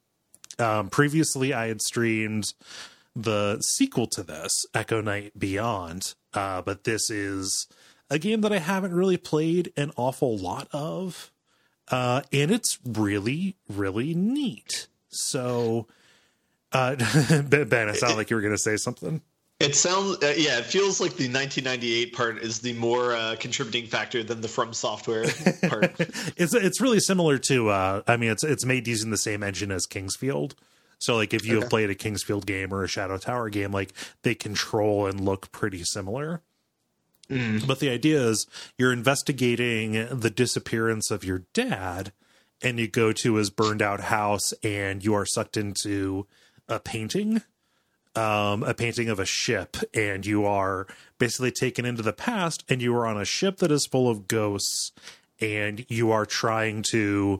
Previously, I had streamed the sequel to this, Echo Knight Beyond. But this is a game that I haven't really played an awful lot of. And it's really, really neat. So, Ben, it sounded like you were going to say something. It sounds, it feels like the 1998 part is the more contributing factor than the From Software part. It's really similar to, it's made using the same engine as Kingsfield. So, like, if you have played a Kingsfield game or a Shadow Tower game, like, they control and look pretty similar. But the idea is you're investigating the disappearance of your dad, and you go to his burned out house, and you are sucked into a painting of a ship, and you are basically taken into the past, and you are on a ship that is full of ghosts, and you are trying to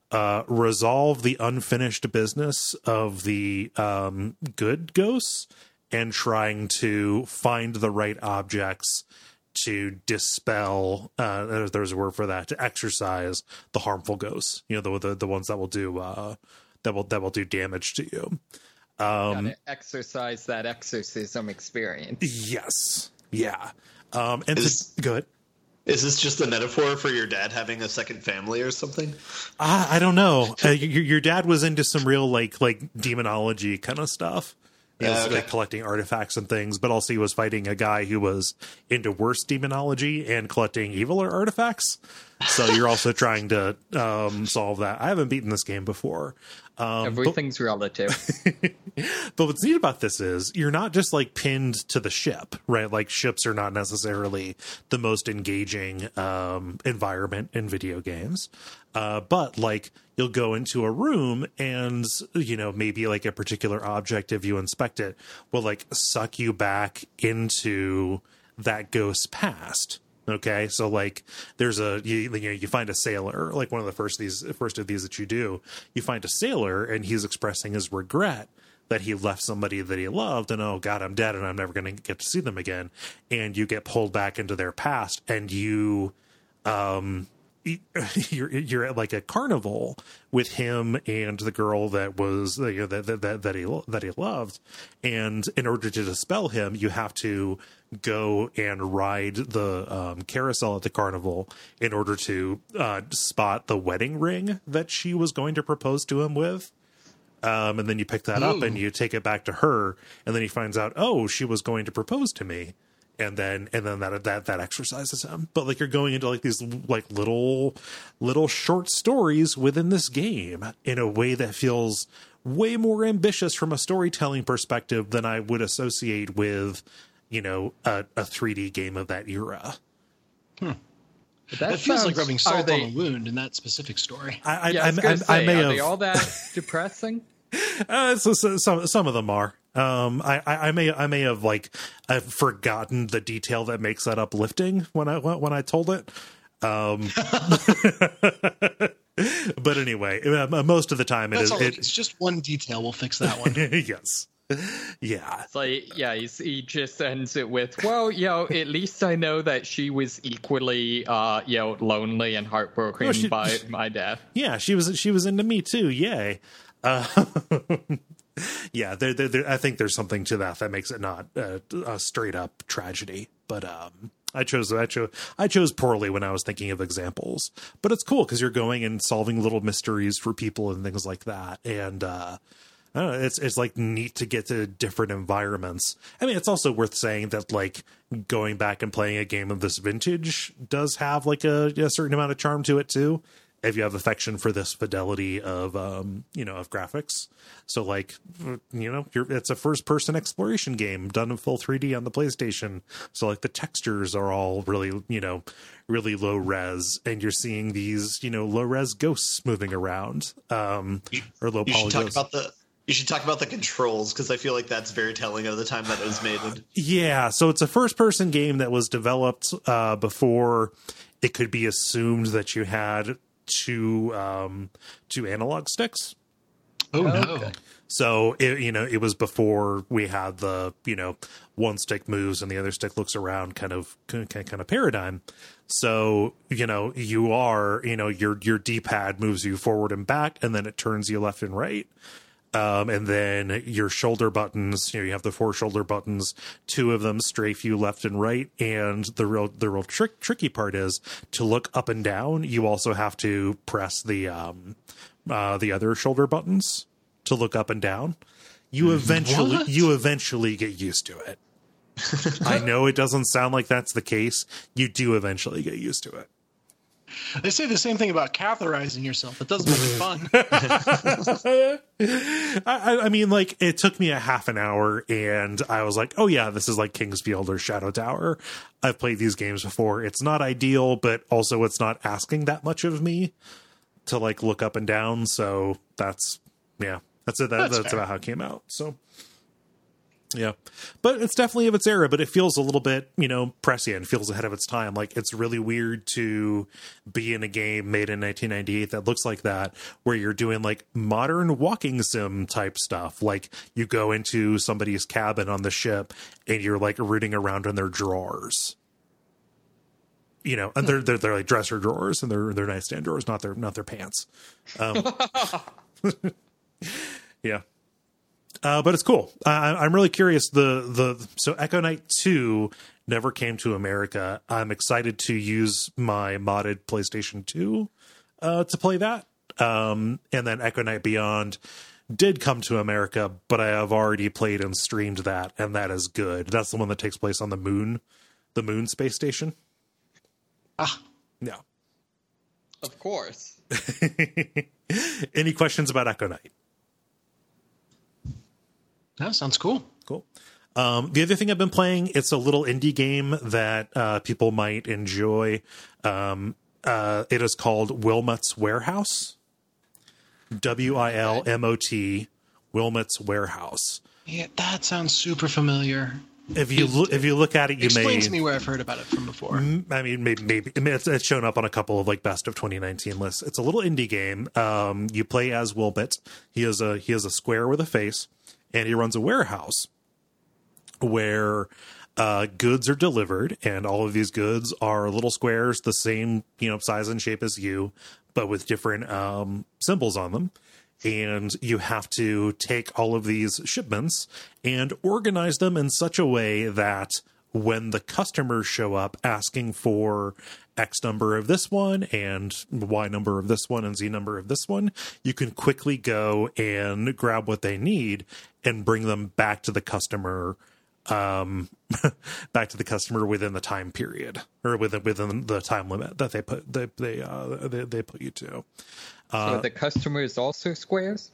resolve the unfinished business of the good ghosts, and trying to find the right objects to dispel, there's a word for that, to exorcise the harmful ghosts. You know, the ones that will do that will do damage to you. Gotta exercise that exorcism experience. Yes, yeah. Go ahead. Is this just a metaphor for your dad having a second family or something? I don't know. Your dad was into some real like demonology kind of stuff. He was like collecting artifacts and things, but also he was fighting a guy who was into worse demonology and collecting eviler artifacts. So you're also trying to solve that. I haven't beaten this game before. Everything's relative. But what's neat about this is you're not just like pinned to the ship, right? Like ships are not necessarily the most engaging environment in video games. But like you'll go into a room and, you know, maybe like a particular object, if you inspect it, will like suck you back into that ghost's past. Okay, so like there's you find a sailor, like one of the first of these that you do, you find a sailor and he's expressing his regret that he left somebody that he loved, and oh God, I'm dead and I'm never going to get to see them again. And you get pulled back into their past, and you're at like a carnival with him and the girl that was that he loved, and in order to dispel him, you have to go and ride the carousel at the carnival in order to spot the wedding ring that she was going to propose to him with. And then you pick that up and you take it back to her, and then he finds out, oh, she was going to propose to me. And then that exercises him. But like you're going into like these like little short stories within this game in a way that feels way more ambitious from a storytelling perspective than I would associate with, you know, a 3D game of that era. That feels like rubbing salt on a wound in that specific story. I may are have. they all that depressing? So some of them are. I may have I've forgotten the detail that makes that uplifting when I told it. But anyway, most of the time it's just one detail. We'll fix that one. Yes. Yeah. It's like, yeah, he just ends it with, well, at least I know that she was equally, lonely and heartbroken by my death. Yeah, she was into me too. Yay. Yeah, I think there's something to that makes it not a straight up tragedy. But I chose poorly when I was thinking of examples. But it's cool because you're going and solving little mysteries for people and things like that. And I don't know, it's like neat to get to different environments. I mean, it's also worth saying that like going back and playing a game of this vintage does have like a certain amount of charm to it too, if you have affection for this fidelity of of graphics. So like, it's a first person exploration game done in full 3D on the PlayStation. So like the textures are all really, really low res, and you're seeing these, low res ghosts moving around, or low poly ghosts. You should talk about the controls, because I feel like that's very telling of the time that it was made. Yeah, so it's a first-person game that was developed before it could be assumed that you had two analog sticks. Oh no! Okay. So it was before we had the one stick moves and the other stick looks around kind of paradigm. So you are your D-pad moves you forward and back, and then it turns you left and right. And then your shoulder buttons, you have the 4 shoulder buttons, 2 of them strafe you left and right. And the real tricky part is to look up and down. You also have to press the other shoulder buttons to look up and down. You eventually get used to it. I know it doesn't sound like that's the case. You do eventually get used to it. They say the same thing about catheterizing yourself. It doesn't make it fun. I mean, like, it took me a half an hour, and I was like, oh yeah, this is like Kingsfield or Shadow Tower. I've played these games before. It's not ideal, but also it's not asking that much of me to like look up and down. So that's about how it came out. So yeah, but it's definitely of its era, but it feels a little bit, prescient, feels ahead of its time. Like, it's really weird to be in a game made in 1998 that looks like that, where you're doing like modern walking sim type stuff. Like, you go into somebody's cabin on the ship and you're like rooting around in their drawers, and they're like dresser drawers, and they're nightstand drawers, not their pants. Yeah. But it's cool. I'm really curious. So Echo Knight 2 never came to America. I'm excited to use my modded PlayStation 2 to play that. And then Echo Knight Beyond did come to America, but I have already played and streamed that, and that is good. That's the one that takes place on the moon space station. Ah, yeah. Of course. Any questions about Echo Knight? that sounds cool. Cool. The other thing I've been playing, it's a little indie game that people might enjoy. It is called Wilmot's Warehouse. WILMOT, Wilmot's Warehouse. Yeah, that sounds super familiar. If you look at it, you explain to me where I've heard about it from before. I mean, maybe it's shown up on a couple of like best of 2019 lists. It's a little indie game. You play as Wilmot. He is a square with a face, and he runs a warehouse where goods are delivered, and all of these goods are little squares, the same size and shape as you, but with different symbols on them. And you have to take all of these shipments and organize them in such a way that when the customers show up asking for X number of this one and Y number of this one and Z number of this one, you can quickly go and grab what they need and bring them back to the customer within the time period, or within the time limit that they put you to. So the customer is also squares?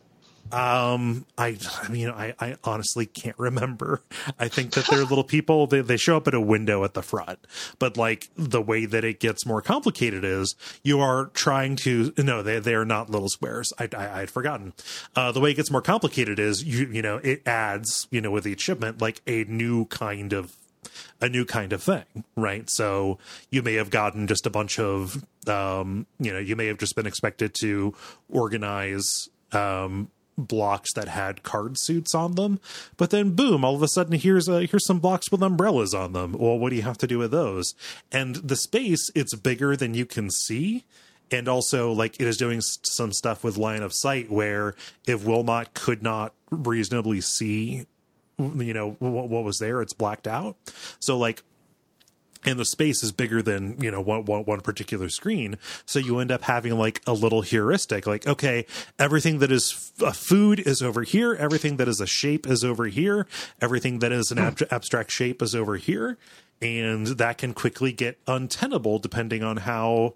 I honestly can't remember. I think that they're little people. They show up at a window at the front, but like the way that it gets more complicated is you are trying to, no, they are not little squares. I had forgotten. The way it gets more complicated is it adds, with each shipment, like a new kind of thing, right? So you may have gotten just a bunch of, you may have just been expected to organize, blocks that had card suits on them, but then boom, all of a sudden here's some blocks with umbrellas on them. Well, what do you have to do with those? And the space, it's bigger than you can see, and also like it is doing some stuff with line of sight where if Wilmot could not reasonably see what was there, it's blacked out. So like, and the space is bigger than, one particular screen. So you end up having like a little heuristic, like, okay, everything that is a food is over here. Everything that is a shape is over here. Everything that is an abstract shape is over here. And that can quickly get untenable depending on how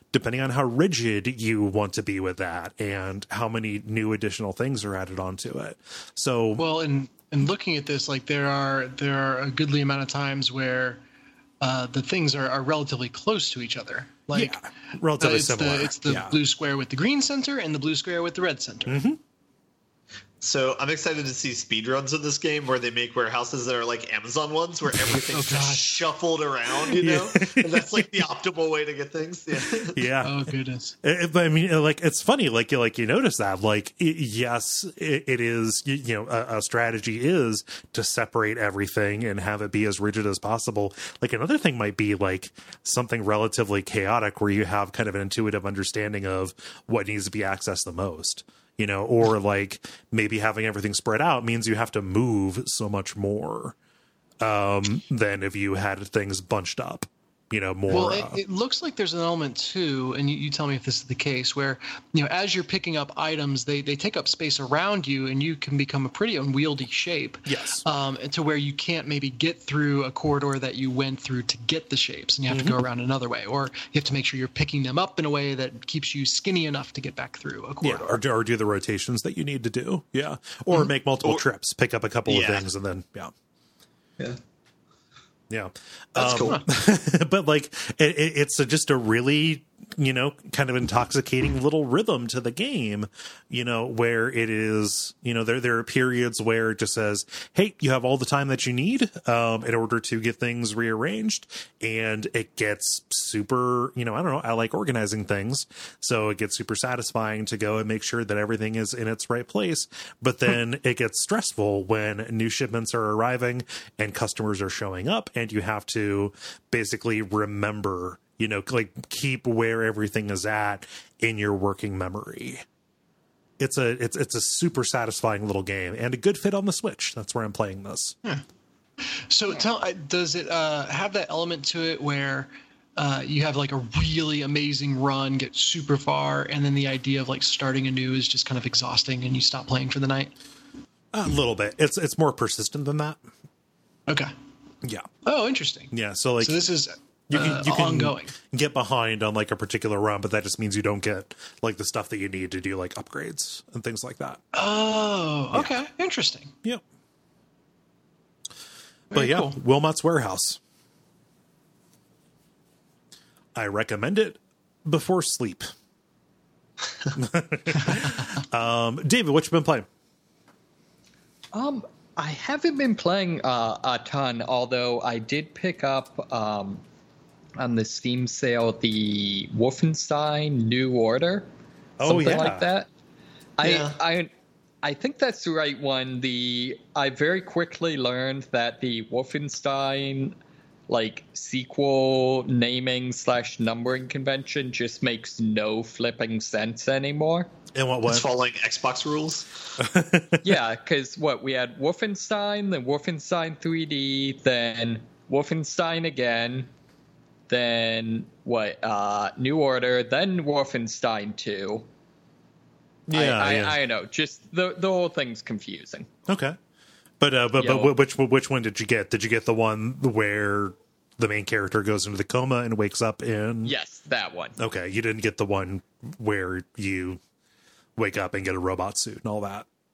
rigid you want to be with that and how many new additional things are added onto it. So, well, and looking at this, like there are a goodly amount of times where the things are relatively close to each other. Like relatively similar. It's the blue square with the green center and the blue square with the red center. Mm-hmm. So I'm excited to see speedruns of this game where they make warehouses that are like Amazon ones where everything's just shuffled around, and that's like the optimal way to get things. Yeah. Oh goodness. I mean, like it's funny, like you notice that, like yes, it is. A strategy is to separate everything and have it be as rigid as possible. Like another thing might be like something relatively chaotic where you have kind of an intuitive understanding of what needs to be accessed the most. Or like maybe having everything spread out means you have to move so much more than if you had things bunched up, more. Well, it looks like there's an element too, and you tell me if this is the case, where, as you're picking up items, they take up space around you and you can become a pretty unwieldy shape. Yes. And to where you can't maybe get through a corridor that you went through to get the shapes and you have to go around another way, or you have to make sure you're picking them up in a way that keeps you skinny enough to get back through a corridor. Yeah, or do the rotations that you need to do. Yeah. Or make multiple trips, pick up a couple of things and then, Yeah. Yeah. That's cool. But like it's just a really, kind of intoxicating little rhythm to the game, where it is, there are periods where it just says, hey, you have all the time that you need in order to get things rearranged. And it gets super, I don't know, I like organizing things. So it gets super satisfying to go and make sure that everything is in its right place. But then it gets stressful when new shipments are arriving and customers are showing up and you have to basically remember, like keep where everything is at in your working memory. It's a super satisfying little game and a good fit on the Switch. That's where I'm playing this. Yeah. So does it have that element to it where you have like a really amazing run, get super far, and then the idea of like starting anew is just kind of exhausting and you stop playing for the night? A little bit. It's more persistent than that. Okay. Yeah. Oh, interesting. Yeah. So this is you can ongoing. Get behind on like a particular run, but that just means you don't get like the stuff that you need to do like upgrades and things like that. Oh, okay. Yeah. Interesting. Yep. Very but cool. Wilmot's Warehouse. I recommend it before sleep. David, what you been playing? I haven't been playing a ton, although I did pick up on the Steam sale the Wolfenstein New Order. Something like that. Yeah. I think that's the right one. I very quickly learned that the Wolfenstein sequel naming / numbering convention just makes no flipping sense anymore. And what was it's following Xbox rules? Yeah, because we had Wolfenstein, then Wolfenstein 3D, then Wolfenstein again, then New Order, then Wolfenstein 2. Yeah, I don't know. Just the whole thing's confusing. Okay, but which one did you get? Did you get the one where the main character goes into the coma and wakes up in? Yes, that one. Okay, you didn't get the one where you wake up and get a robot suit and all that.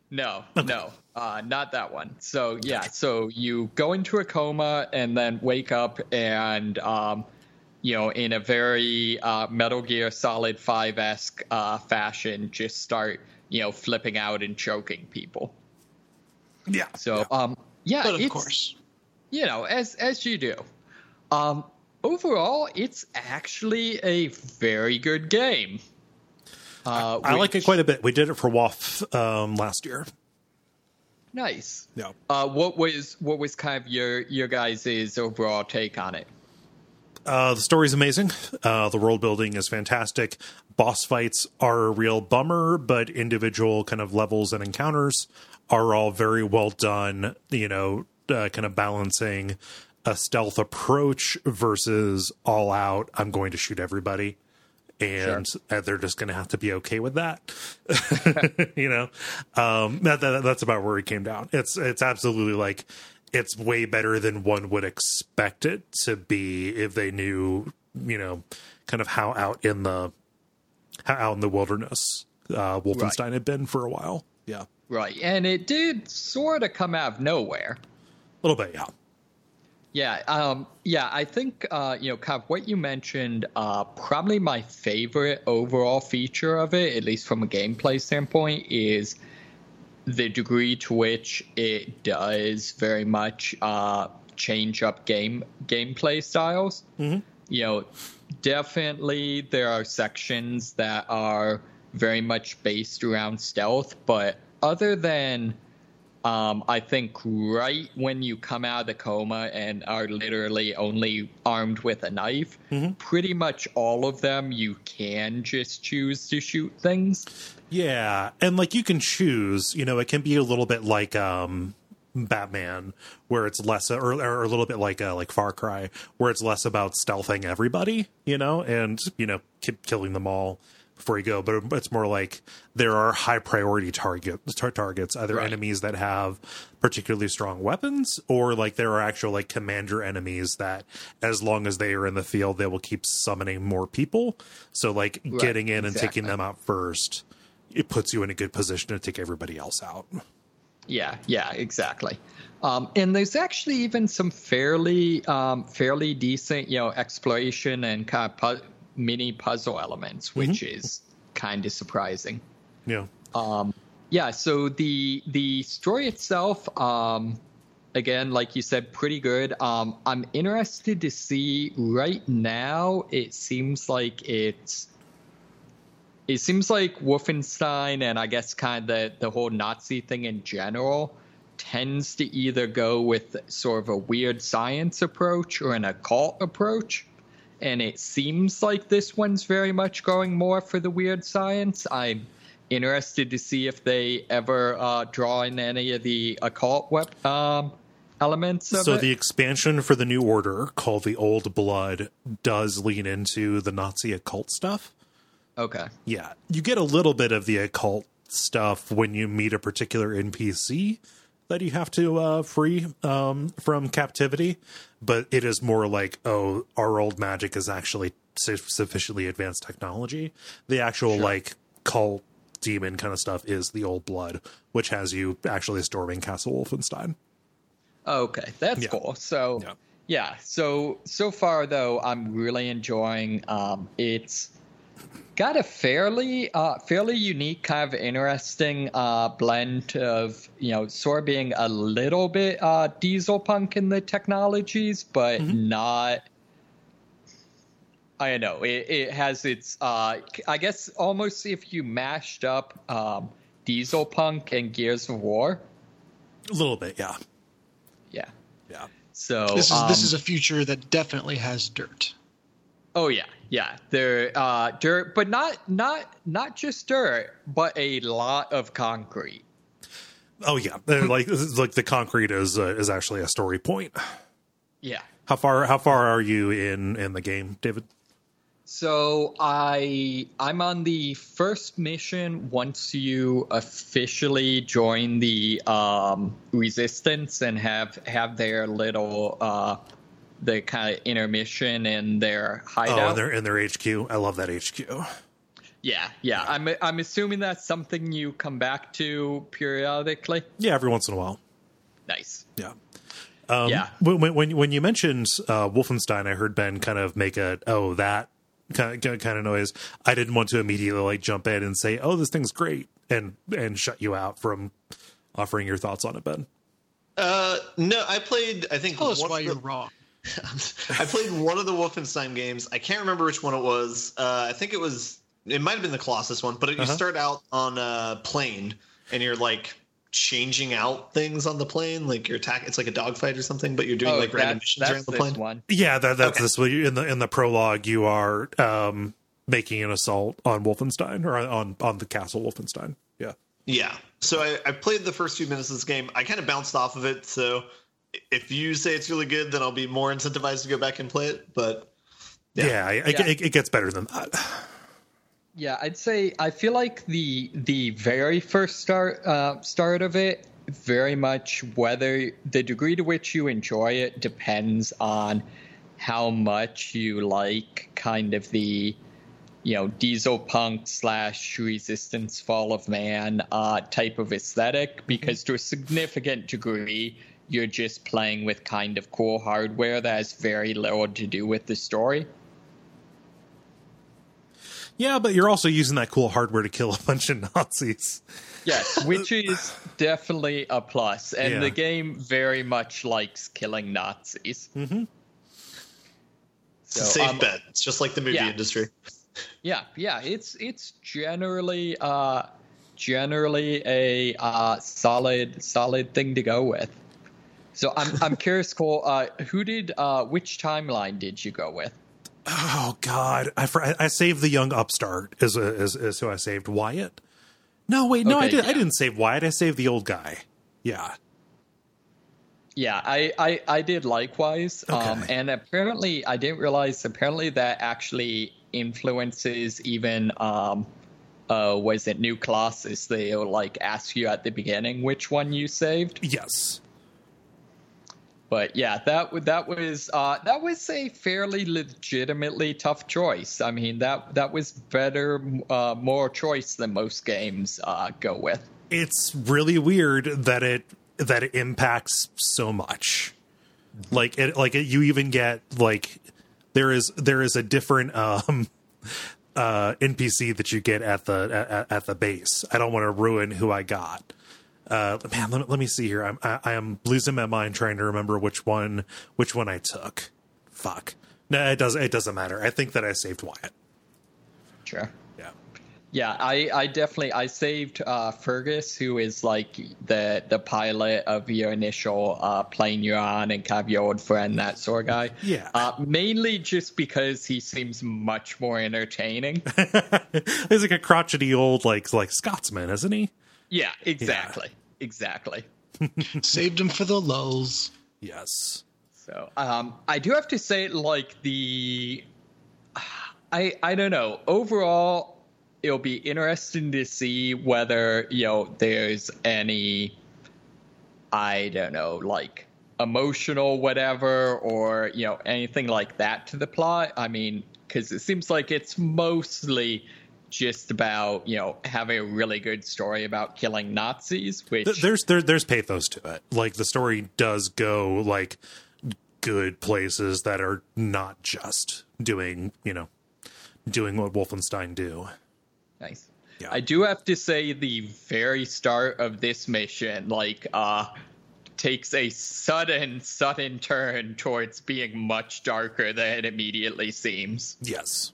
No, not that one. So yeah, so you go into a coma and then wake up and in a very Metal Gear Solid 5-esque fashion, just start flipping out and choking people. Yeah. So but of course, as you do. Overall, it's actually a very good game. I like it quite a bit. We did it for WoF last year. Nice. Yeah. What was kind of your guys' overall take on it? The story's amazing. The world building is fantastic. Boss fights are a real bummer, but individual kind of levels and encounters are all very well done. Kind of balancing a stealth approach versus all out, I'm going to shoot everybody. And they're just going to have to be okay with that. That's about where it came down. It's absolutely like, it's way better than one would expect it to be if they knew, kind of how out in the wilderness Wolfenstein had been for a while. Yeah. Right. And it did sort of come out of nowhere. A little bit, yeah. Yeah, I think, kind of what you mentioned, probably my favorite overall feature of it, at least from a gameplay standpoint, is the degree to which it does very much change up gameplay styles. Mm-hmm. Definitely there are sections that are very much based around stealth, but other than... I think right when you come out of the coma and are literally only armed with a knife, pretty much all of them you can just choose to shoot things. Yeah, and like you can choose, it can be a little bit like Batman, where it's less, or a little bit like Far Cry, where it's less about stealthing everybody, and killing them all before you go, but it's more like there are high priority targets, either enemies that have particularly strong weapons, or like there are actual like commander enemies that, as long as they are in the field, they will keep summoning more people. So like getting in and taking them out first, it puts you in a good position to take everybody else out. Yeah, exactly. And there's actually even some fairly decent, exploration and kind of mini puzzle elements, which is kind of surprising. Yeah. So the story itself, again, like you said, pretty good. I'm interested to see right now. It seems like Wolfenstein, and I guess kind of the whole Nazi thing in general, tends to either go with sort of a weird science approach or an occult approach. And it seems like this one's very much going more for the weird science. I'm interested to see if they ever draw in any of the occult elements of it. So the expansion for the New Order, called the Old Blood, does lean into the Nazi occult stuff. Okay. Yeah. You get a little bit of the occult stuff when you meet a particular NPC that you have to free from captivity, but it is more like, oh, our old magic is actually sufficiently advanced technology. The actual like cult demon kind of stuff is the Old Blood, which has you actually storming Castle Wolfenstein. Okay, that's cool. So so far though, I'm really enjoying. It's got a fairly unique, kind of interesting blend of, sort of being a little bit diesel punk in the technologies, but not. I don't know. It has its, I guess, almost if you mashed up diesel punk and Gears of War. A little bit, yeah. Yeah. So this is a future that definitely has dirt. Oh yeah. There dirt, but not just dirt, but a lot of concrete. Oh yeah, like the concrete is actually a story point. Yeah. How far are you in the game, David? So I'm on the first mission once you officially join the Resistance and have their little the kind of intermission and their hideout. Oh, and their HQ. I love that HQ. Yeah. I'm assuming that's something you come back to periodically. Yeah, every once in a while. Nice. Yeah. Yeah. When you mentioned Wolfenstein, I heard Ben kind of make that kind of noise. I didn't want to immediately like jump in and say, "Oh, this thing's great," and shut you out from offering your thoughts on it, Ben. No, I played. I think Tell us why you're wrong. I played one of the Wolfenstein games. I can't remember which one it was. I think it might have been the Colossus one, but you start out on a plane and you're like changing out things on the plane, like your attack. It's like a dogfight or something, but you're doing like random missions around the plane. One. Yeah, that's this. In the prologue, you are making an assault on Wolfenstein or on the castle Wolfenstein. Yeah. Yeah. So I played the first few minutes of this game. I kind of bounced off of it. So if you say it's really good, then I'll be more incentivized to go back and play it. But it gets better than that. Yeah, I'd say I feel like the very first start of it, very much whether the degree to which you enjoy it depends on how much you like kind of the diesel punk / resistance fall of man type of aesthetic, because to a significant degree you're just playing with kind of cool hardware that has very little to do with the story. Yeah, but you're also using that cool hardware to kill a bunch of Nazis. Yes, which is definitely a plus. And the game very much likes killing Nazis. Mm-hmm. It's a safe bet. It's just like the movie industry. Yeah. It's generally a solid thing to go with. So I'm curious, Cole. Which timeline did you go with? Oh God, I saved the young upstart is who I saved. Wyatt? No, wait, no, I didn't save Wyatt. I saved the old guy. Yeah. Yeah, I did likewise. Okay. And apparently I didn't realize that actually influences even was it new classes? They'll like ask you at the beginning which one you saved. Yes. But yeah, that was a fairly legitimately tough choice. I mean, that was better, more choice than most games go with. It's really weird that it impacts so much. You even get like there is a different NPC that you get at the base. I don't want to ruin who I got. Man, let me see here. I am losing my mind trying to remember which one I took. Fuck. No, it doesn't matter. I think that I saved Wyatt. Sure. Yeah. Yeah, I saved Fergus, who is like the pilot of your initial plane you're on and kind of your old friend, that sort of guy. Yeah. Mainly just because he seems much more entertaining. He's like a crotchety old like Scotsman, isn't he? Yeah, exactly. Yeah. Exactly. Saved him for the lulz. Yes. So, I do have to say, like, I don't know. Overall, it'll be interesting to see whether, there's any, I don't know, like, emotional whatever or, anything like that to the plot. I mean, because it seems like it's mostly just about having a really good story about killing Nazis, which there's pathos to it. Like the story does go like good places that are not just doing what Wolfenstein do. Nice. Yeah. I do have to say the very start of this mission takes a sudden turn towards being much darker than it immediately seems. Yes.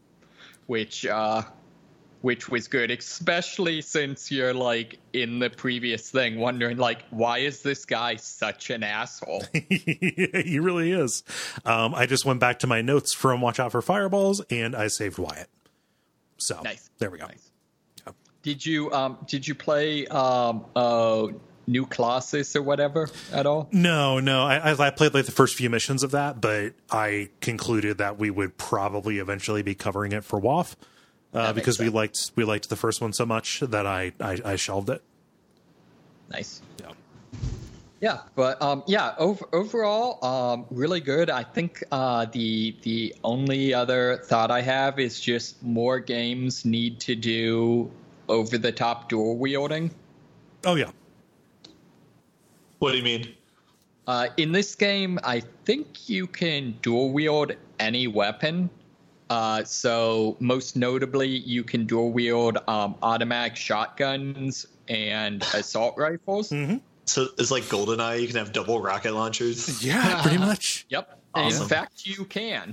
Which was good, especially since you're like in the previous thing wondering like, why is this guy such an asshole? He really is. I just went back to my notes from Watch Out for Fireballs and I saved Wyatt. So nice. There we go. Nice. Yeah. Did you play New Colossus or whatever at all? No. I played like the first few missions of that, but I concluded that we would probably eventually be covering it for WoF. Because we liked the first one so much that I shelved it. Nice. Yeah. Yeah, but overall, really good. I think the only other thought I have is just more games need to do over-the-top dual wielding. Oh yeah. What do you mean? In this game, I think you can dual wield any weapon. So most notably, you can dual wield automatic shotguns and assault rifles. Mm-hmm. So it's like GoldenEye. You can have double rocket launchers. Yeah, pretty much. Yep. Awesome. In fact, you can.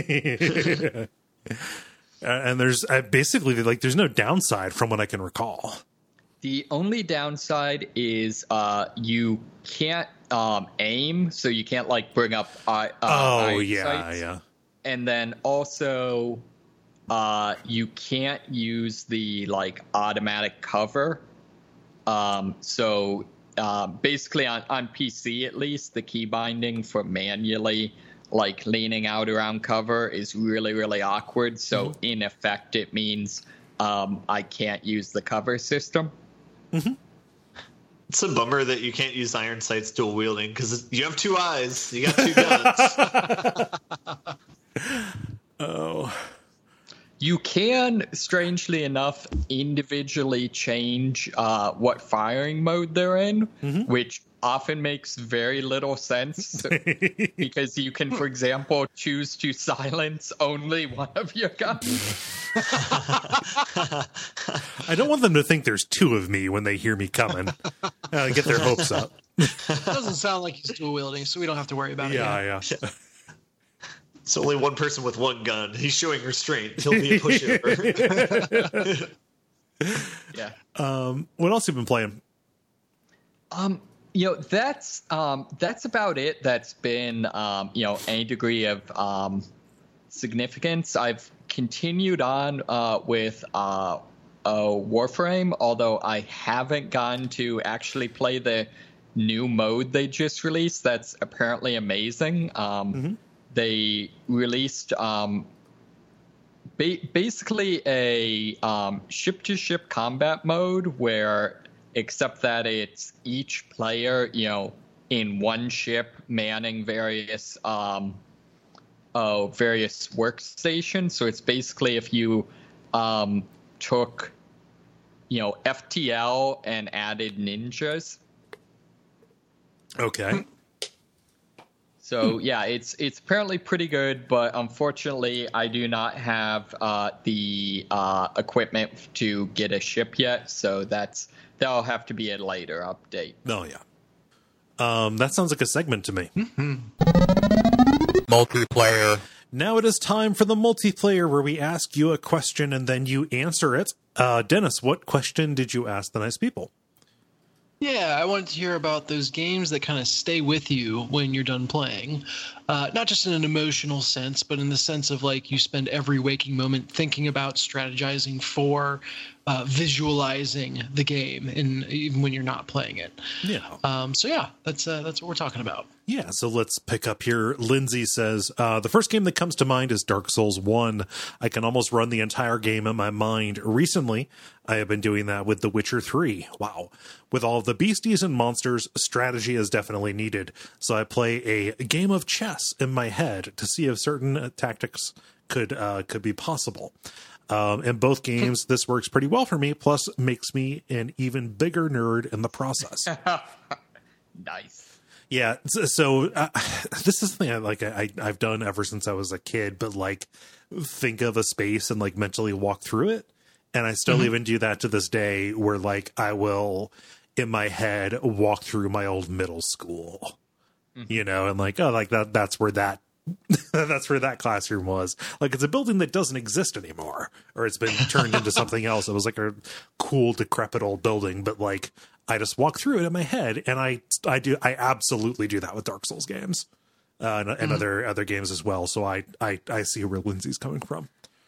And there's basically there's no downside from what I can recall. The only downside is you can't aim, so you can't bring up Yeah. And then also you can't use the automatic cover. So basically on PC at least, the key binding for manually leaning out around cover is really, really awkward. So in effect, it means I can't use the cover system. Mm-hmm. It's a bummer that you can't use iron sights dual wielding because you have two eyes. You got two guns. Oh. You can, strangely enough, individually change what firing mode they're in, which often makes very little sense because you can, for example, choose to silence only one of your guns. I don't want them to think there's two of me when they hear me coming. Get their hopes up. Doesn't sound like he's dual wielding, so we don't have to worry about it. Yeah. It's only one person with one gun. He's showing restraint. He'll be a pushover. Yeah. What else have you been playing? That's about it. That's been any degree of significance. I've continued on with Warframe, although I haven't gotten to actually play the new mode they just released. That's apparently amazing. They released basically a ship-to-ship combat mode where, except that it's each player, in one ship manning various workstations. So it's basically if you took, FTL and added ninjas. Okay. So yeah, it's apparently pretty good, but unfortunately, I do not have the equipment to get a ship yet. So that'll have to be a later update. Oh yeah. That sounds like a segment to me. Multiplayer. Now it is time for the multiplayer, where we ask you a question and then you answer it. Dennis, what question did you ask the nice people? Yeah, I wanted to hear about those games that kind of stay with you when you're done playing. Not just in an emotional sense, but in the sense of you spend every waking moment thinking about, strategizing for, visualizing the game, even when you're not playing it. Yeah. So yeah, that's what we're talking about. Yeah, so let's pick up here. Lindsay says, the first game that comes to mind is Dark Souls 1. I can almost run the entire game in my mind. Recently, I have been doing that with The Witcher 3. Wow. With all of the beasties and monsters, strategy is definitely needed. So I play a game of chess in my head to see if certain tactics could be possible. In both games, this works pretty well for me, plus makes me an even bigger nerd in the process. Nice. Yeah, so this is something I've done ever since I was a kid, but think of a space and mentally walk through it. And I still even do that to this day, where I will in my head walk through my old middle school, and that's where that that's where that classroom was. It's a building that doesn't exist anymore, or it's been turned into something else. It was a cool, decrepit old building, but I just walk through it in my head, and I absolutely do that with Dark Souls games and other games as well. So I see where Lindsay's coming from.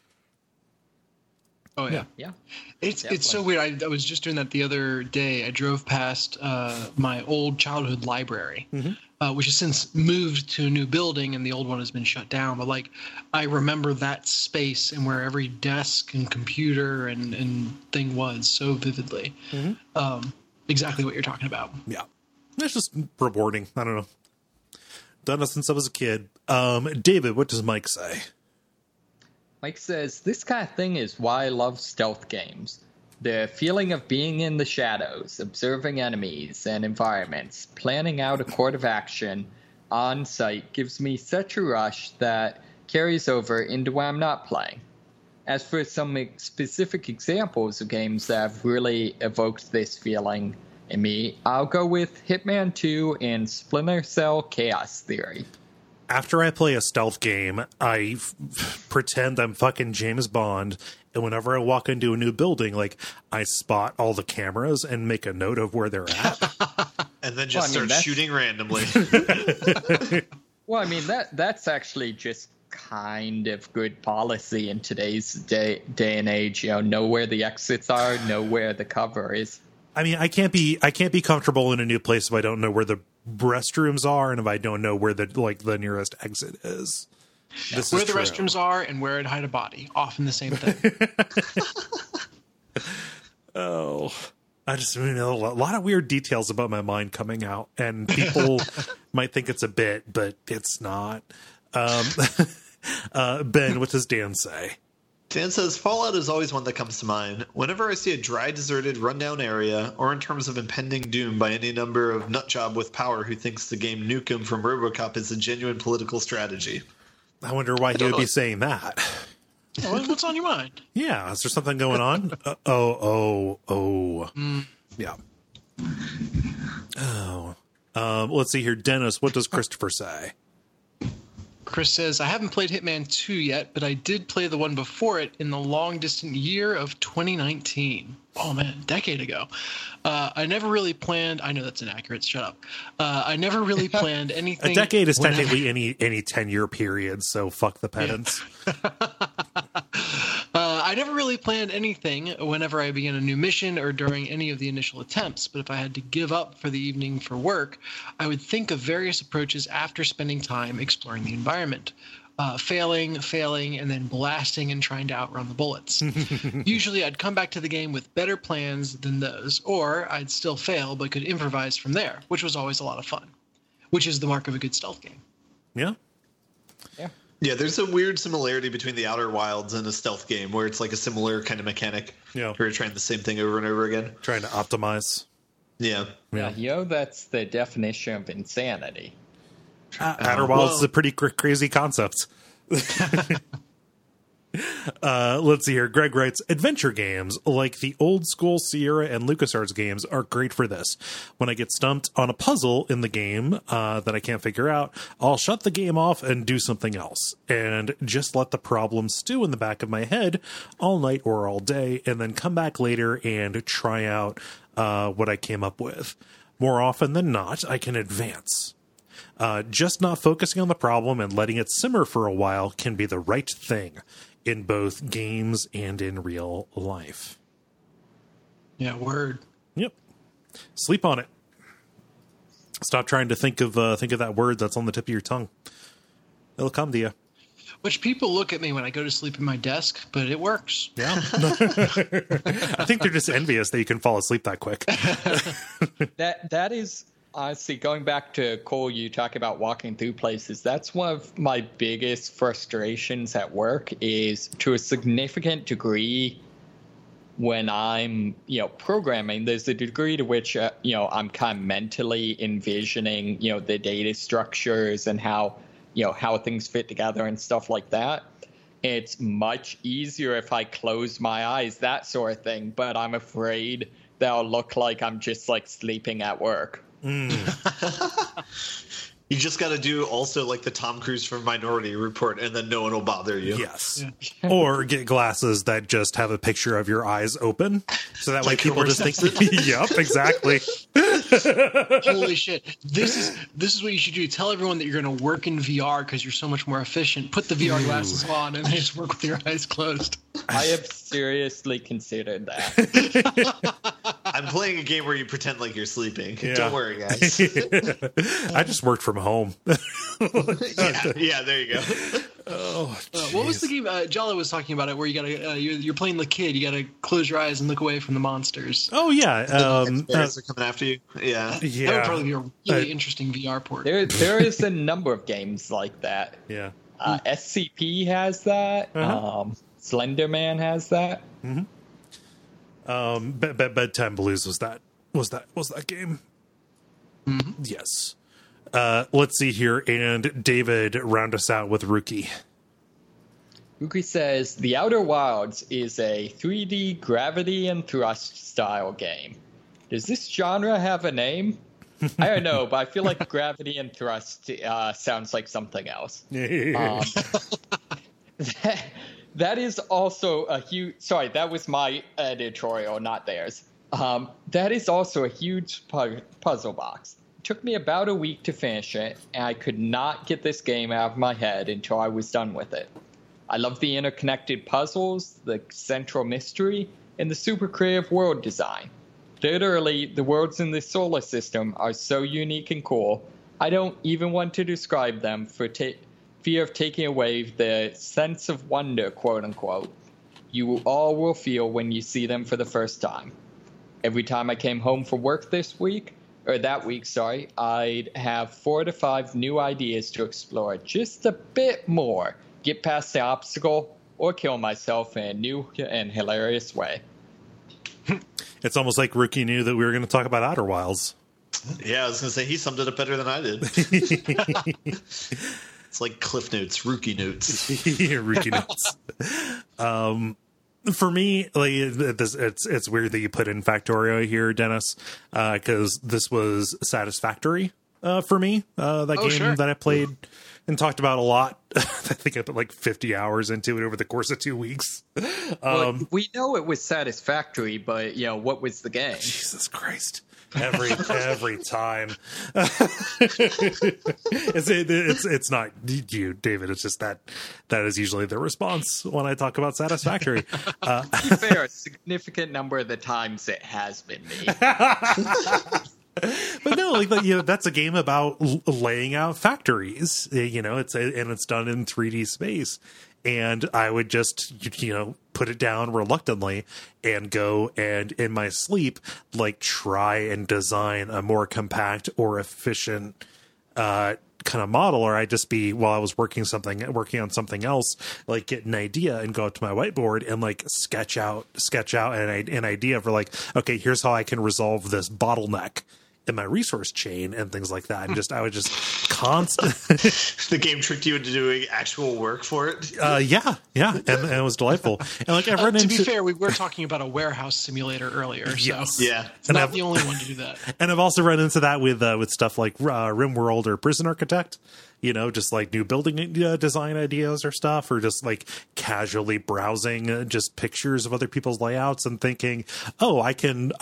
Oh yeah. It's so weird. I was just doing that the other day. I drove past my old childhood library, which has since moved to a new building, and the old one has been shut down. But I remember that space and where every desk and computer and thing was so vividly. Exactly what you're talking about. Yeah. It's just rewarding. I don't know. Done it since I was a kid. David, what does Mike say? Mike says, this kind of thing is why I love stealth games. The feeling of being in the shadows, observing enemies and environments, planning out a course of action on site gives me such a rush that carries over into when I'm not playing. As for some specific examples of games that have really evoked this feeling in me, I'll go with Hitman 2 and Splinter Cell Chaos Theory. After I play a stealth game, I pretend I'm fucking James Bond, and whenever I walk into a new building, like, I spot all the cameras and make a note of where they're at. And then just start shooting randomly. Well, I mean, that's actually just kind of good policy in today's day and age. Know where the exits are, know where the cover is. I mean, I can't be comfortable in a new place if I don't know where the restrooms are and if I don't know where the nearest exit is. This where is the true. restrooms are and where I'd hide a body. Often the same thing. Oh, I just know a lot of weird details about my mind coming out, and people might think it's a bit, but it's not. Ben, what does Dan say? Dan says, Fallout is always one that comes to mind. Whenever I see a dry, deserted, rundown area, or in terms of impending doom by any number of nutjob with power who thinks the game Nukem from RoboCop is a genuine political strategy. I wonder why he would be saying that. What's on your mind? Yeah, is there something going on? Yeah. Oh. Let's see here. Dennis, what does Christopher say? Chris says, I haven't played Hitman 2 yet, but I did play the one before it in the long-distant year of 2019. Oh, man, a decade ago. I never really planned... I know that's inaccurate. Shut up. I never really planned anything... A decade is technically any 10-year period, so fuck the pedants. I never really planned anything whenever I began a new mission or during any of the initial attempts, but if I had to give up for the evening for work, I would think of various approaches after spending time exploring the environment. Failing, and then blasting and trying to outrun the bullets. Usually I'd come back to the game with better plans than those, or I'd still fail but could improvise from there, which was always a lot of fun, which is the mark of a good stealth game. Yeah. Yeah, there's a weird similarity between the Outer Wilds and a stealth game where it's like a similar kind of mechanic. Yeah. Where you're trying the same thing over and over again. Trying to optimize. Yeah. That's the definition of insanity. Outer Wilds is a pretty crazy concept. Let's see here. Greg writes, adventure games like the old school Sierra and LucasArts games are great for this. When I get stumped on a puzzle in the game that I can't figure out, I'll shut the game off and do something else and just let the problem stew in the back of my head all night or all day, and then come back later and try out what I came up with. More often than not, I can advance. Just not focusing on the problem and letting it simmer for a while can be the right thing in both games and in real life. Yeah, word. Yep. Sleep on it. Stop trying to think of that word that's on the tip of your tongue. It'll come to you. Which people look at me when I go to sleep in my desk, but it works. Yeah. I think they're just envious that you can fall asleep that quick. That is... Honestly, going back to Cole, you talk about walking through places. That's one of my biggest frustrations at work is, to a significant degree, when I'm, programming, there's a degree to which, I'm kind of mentally envisioning, the data structures and how things fit together and stuff like that. It's much easier if I close my eyes, that sort of thing. But I'm afraid that I'll look like I'm just like sleeping at work. You just got to do also like the Tom Cruise from Minority Report, and then no one will bother you. Yes. Yeah. Or get glasses that just have a picture of your eyes open. So that way people just think, yep, exactly. Holy shit. This is what you should do. Tell everyone that you're going to work in VR because you're so much more efficient. Put the VR glasses on and then just work with your eyes closed. I have seriously considered that. I'm playing a game where you pretend like you're sleeping. Yeah. Don't worry, guys. I just worked from home. yeah, there you What was the game? Jalo was talking about it, where you gotta you're playing the kid. You gotta close your eyes and look away from the monsters. Oh yeah, Bears are coming after you. Yeah. That would probably be a really interesting VR port. There is a number of games like that. Yeah. SCP has that. Slender Man has that. Bedtime Blues was that game. Yes. Let's see here, and David, round us out with Rookie. Rookie says, The Outer Wilds is a 3D gravity and thrust style game. Does this genre have a name? I don't know, but I feel like gravity and thrust sounds like something else. That is also a huge... Sorry, that was my editorial, not theirs. That is also a huge puzzle box. It took me about a week to finish it, and I could not get this game out of my head until I was done with it. I love the interconnected puzzles, the central mystery, and the super creative world design. Literally, the worlds in the solar system are so unique and cool, I don't even want to describe them for fear of taking away the sense of wonder, quote-unquote, you all will feel when you see them for the first time. Every time I came home from work that week, I'd have 4 to 5 new ideas to explore just a bit more, get past the obstacle, or kill myself in a new and hilarious way. It's almost like Rookie knew that we were going to talk about Outer Wilds. Yeah, I was going to say he summed it up better than I did. It's like Cliff Notes, Rookie Notes. Rookie Notes. For me, like it's weird that you put in Factorio here, Dennis, because this was Satisfactory for me. That game that I played and talked about a lot. I think I put like 50 hours into it over the course of 2 weeks. Well, we know it was Satisfactory, but what was the game? Jesus Christ. Every time. It's not you, David. It's just that is usually the response when I talk about Satisfactory. To be fair, a significant number of the times it has been me. But no, that's a game about laying out factories. It's done in 3D space. And I would just, put it down reluctantly and go and in my sleep, try and design a more compact or efficient kind of model. Or I'd just be, while I was working on something else, get an idea and go up to my whiteboard and sketch out an idea for okay, here's how I can resolve this bottleneck in my resource chain and things like that. And I would just The game tricked you into doing actual work for it. Yeah. And it was delightful. And I've run into... To be fair, we were talking about a warehouse simulator earlier. Yes. So yeah. it's not the only one to do that. And I've also run into that with stuff like RimWorld or Prison Architect. Just new building design ideas or stuff, or just casually browsing just pictures of other people's layouts and thinking, oh, I can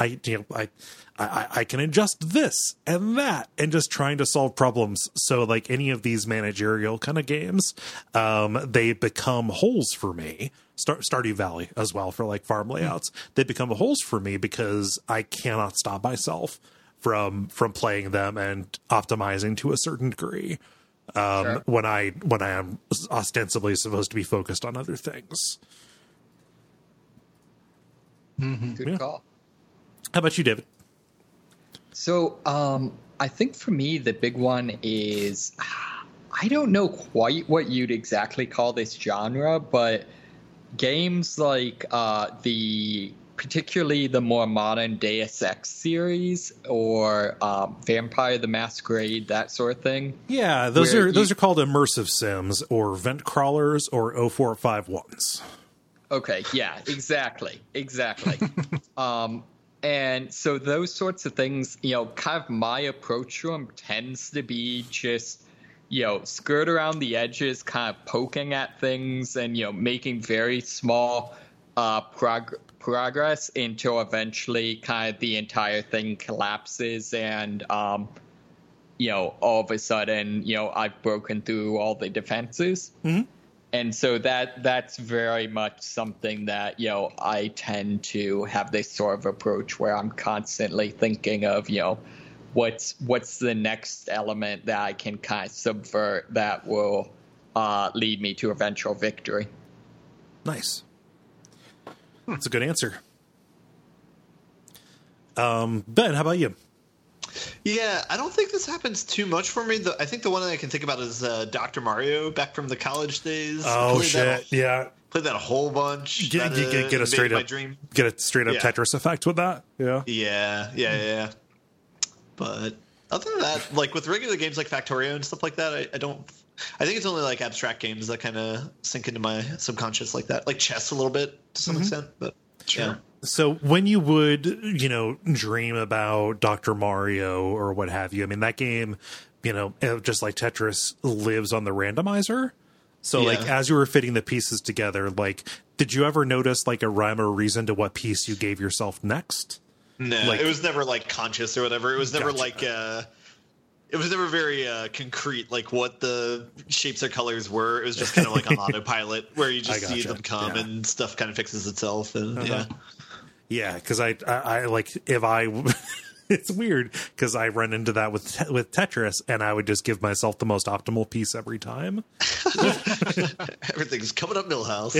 adjust this and that, and just trying to solve problems. So any of these managerial kind of games, they become holes for me. Stardew Valley as well for farm layouts. They become holes for me because I cannot stop myself from playing them and optimizing to a certain degree. Sure. when I am ostensibly supposed to be focused on other things. Good call. How about you, David? So, I think for me, the big one is, I don't know quite what you'd exactly call this genre, but games particularly the more modern Deus Ex series or Vampire the Masquerade, that sort of thing. Yeah, those are called immersive sims or vent crawlers or 0451s. Okay, yeah, exactly. And so those sorts of things, kind of my approach to them tends to be just, skirt around the edges, kind of poking at things and, making very small progress until eventually kind of the entire thing collapses and, all of a sudden, I've broken through all the defenses. Mm-hmm. And so that's very much something that, I tend to have this sort of approach where I'm constantly thinking of, what's the next element that I can kind of subvert that will lead me to eventual victory. Nice. That's a good answer. Ben, how about you? Yeah, I don't think this happens too much for me. I think the one that I can think about is Dr. Mario back from the college days. Oh shit! Yeah, played that a whole bunch. Get a straight up Tetris effect with that. Yeah. Yeah. But other than that, like with regular games like Factorio and stuff like that, I think it's only like abstract games that kind of sink into my subconscious like that, like chess a little bit to some extent. But sure. Yeah. So when you would, dream about Dr. Mario or what have you, I mean, that game, just like Tetris, lives on the randomizer. So, like, as you were fitting the pieces together, like, did you ever notice, like, a rhyme or reason to what piece you gave yourself next? No, it was never, like, conscious or whatever. It was never, like, it was never very concrete, like, what the shapes or colors were. It was just kind of like on autopilot, where you just see them come and stuff kind of fixes itself. And, Yeah, because I like if I, it's weird because I run into that with Tetris, and I would just give myself the most optimal piece every time. Everything's coming up Millhouse.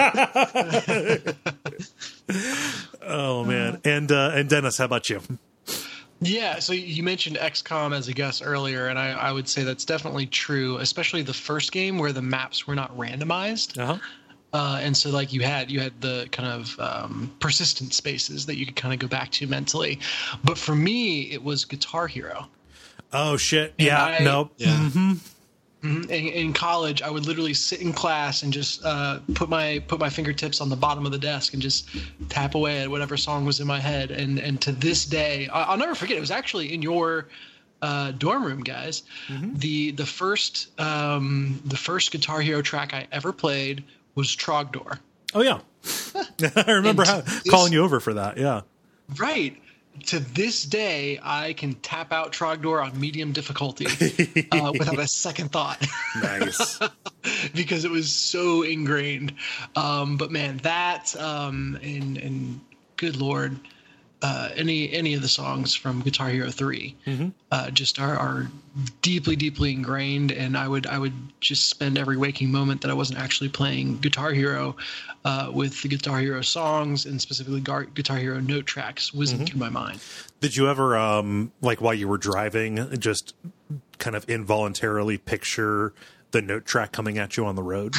Oh man, and Dennis, how about you? Yeah, so you mentioned XCOM as a guest earlier, and I would say that's definitely true, especially the first game where the maps were not randomized. And so, like, you had the kind of persistent spaces that you could kind of go back to mentally. But for me, it was Guitar Hero. Oh, shit. Yeah. Nope. Yeah. Mm-hmm. In college, I would literally sit in class and just put my fingertips on the bottom of the desk and just tap away at whatever song was in my head. And to this day, I'll never forget. It was actually in your dorm room, guys. Mm-hmm. The first Guitar Hero track I ever played was Trogdor. Oh yeah, I remember calling you over for that. Yeah, right. To this day, I can tap out Trogdor on medium difficulty without a second thought. Nice, because it was so ingrained. But man, that and good Lord, any of the songs from Guitar Hero 3 just are deeply ingrained, and I would just spend every waking moment that I wasn't actually playing Guitar Hero with the Guitar Hero songs, and specifically Guitar Hero note tracks whizzing through my mind. Did you ever like while you were driving just kind of involuntarily picture the note track coming at you on the road?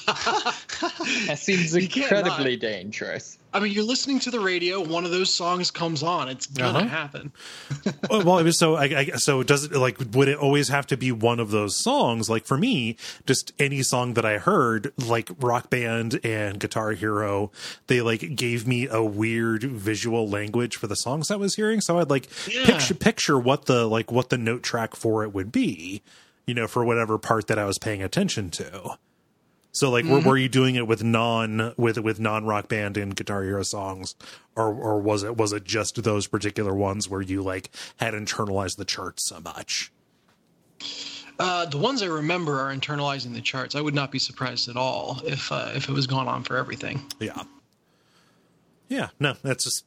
That seems incredibly dangerous. I mean, you're listening to the radio, one of those songs comes on, it's gonna happen. Well, so does it, like, would it always have to be one of those songs? Like, for me, just any song that I heard, like Rock Band and Guitar Hero, they like gave me a weird visual language for the songs I was hearing. So I'd like picture what the note track for it would be, for whatever part that I was paying attention to. So, like, were you doing it with non Rock Band and Guitar Hero songs, or was it just those particular ones where you like had internalized the charts so much? The ones I remember are internalizing the charts. I would not be surprised at all if it was going on for everything. Yeah. No, that's just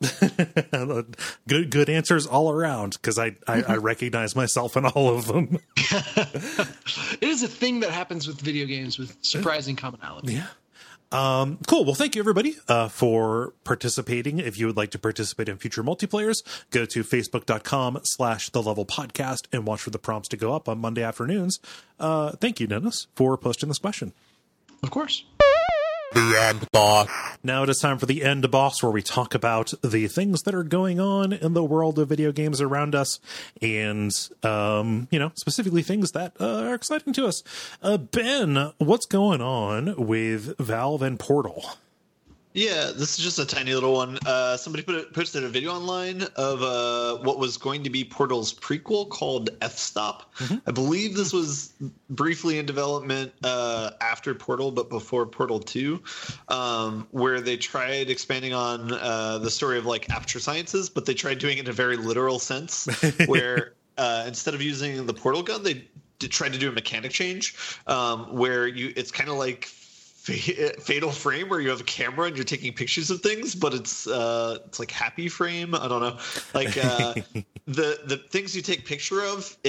good answers all around, because I recognize myself in all of them. It is a thing that happens with video games with surprising commonality. Yeah. Cool. Well, thank you everybody for participating. If you would like to participate in future multiplayers, go to facebook.com/thelevelpodcast and watch for the prompts to go up on Monday afternoons. Thank you, Dennis, for posting this question. Of course. The End Boss. Now it is time for the End Boss, where we talk about the things that are going on in the world of video games around us, and specifically things that are exciting to us. Ben, what's going on with Valve and Portal? Yeah, this is just a tiny little one. Somebody posted a video online of what was going to be Portal's prequel called F-Stop. I believe this was briefly in development after Portal, but before Portal 2, where they tried expanding on the story of like Aperture Sciences, but they tried doing it in a very literal sense, where instead of using the portal gun, they tried to do a mechanic change, where it's kind of like Fatal Frame, where you have a camera and you're taking pictures of things, but it's like Happy Frame. I don't know, like the things you take picture of,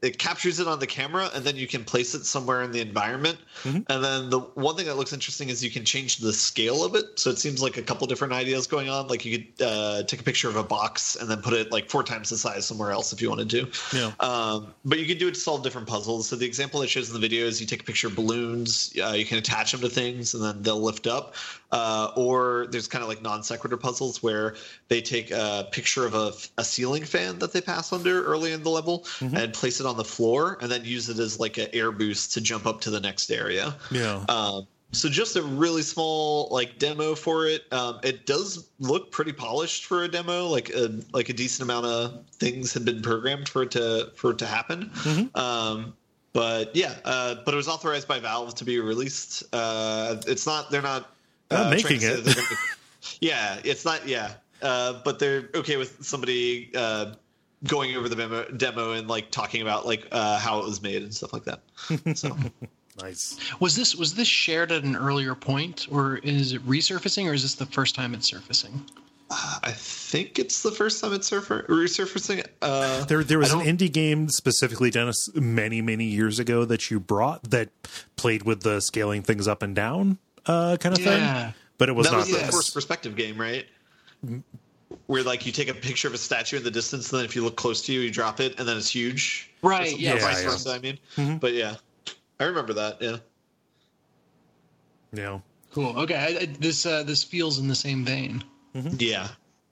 it captures it on the camera, and then you can place it somewhere in the environment. And then the one thing that looks interesting is you can change the scale of it. So it seems like a couple different ideas going on. Like you could take a picture of a box and then put it like 4 times the size somewhere else if you wanted to. But you can do it to solve different puzzles. So the example that shows in the video is you take a picture of balloons, you can attach them to things, and then they'll lift up. Or there's kind of like non sequitur puzzles where they take a picture of a ceiling fan that they pass under early in the level and place it on the floor, and then use it as like an air boost to jump up to the next area. So just a really small like demo for it. It does look pretty polished for a demo. Like a decent amount of things had been programmed for it to happen. But yeah, but it was authorized by Valve to be released. It's not. They're not making it. Yeah, it's not. Yeah, but they're okay with somebody going over the demo and like talking about like how it was made and stuff like that. So nice. Was this shared at an earlier point, or is it resurfacing, or is this the first time it's surfacing? I think it's the first time it's resurfacing. There was an indie game specifically, Dennis, many years ago that you brought that played with the scaling things up and down kind of thing. But it was that not was this. the first perspective game, right? Where like you take a picture of a statue in the distance, and then if you look close to you drop it, and then it's huge. Right. Yeah. Vice versa, I mean. But yeah, I remember that. Yeah. Yeah. Cool. Okay. This feels in the same vein. Yeah.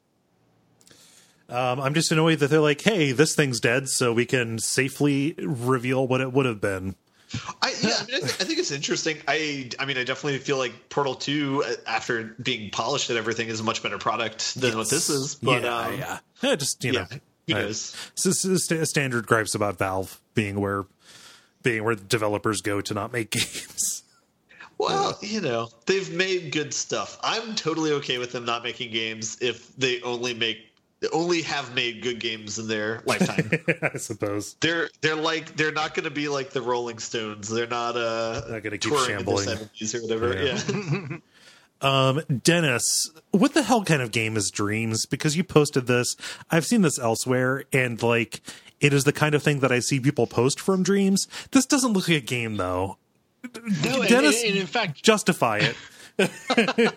I'm just annoyed that they're like, hey, this thing's dead, so we can safely reveal what it would have been. I think it's interesting. I mean, I definitely feel like Portal 2, after being polished and everything, is a much better product than what this is. But just you know, who knows? This is standard gripes about Valve being where developers go to not make games. Well, you know, they've made good stuff. I'm totally okay with them not making games if they only have made good games in their lifetime. I suppose they're not going to be like the Rolling Stones. They're not going to keep shambling in the 70s or whatever. Yeah. Dennis, what the hell kind of game is Dreams? Because you posted this. I've seen this elsewhere, and like it is the kind of thing that I see people post from Dreams. This doesn't look like a game, though. No, Dennis, and in fact, justify it.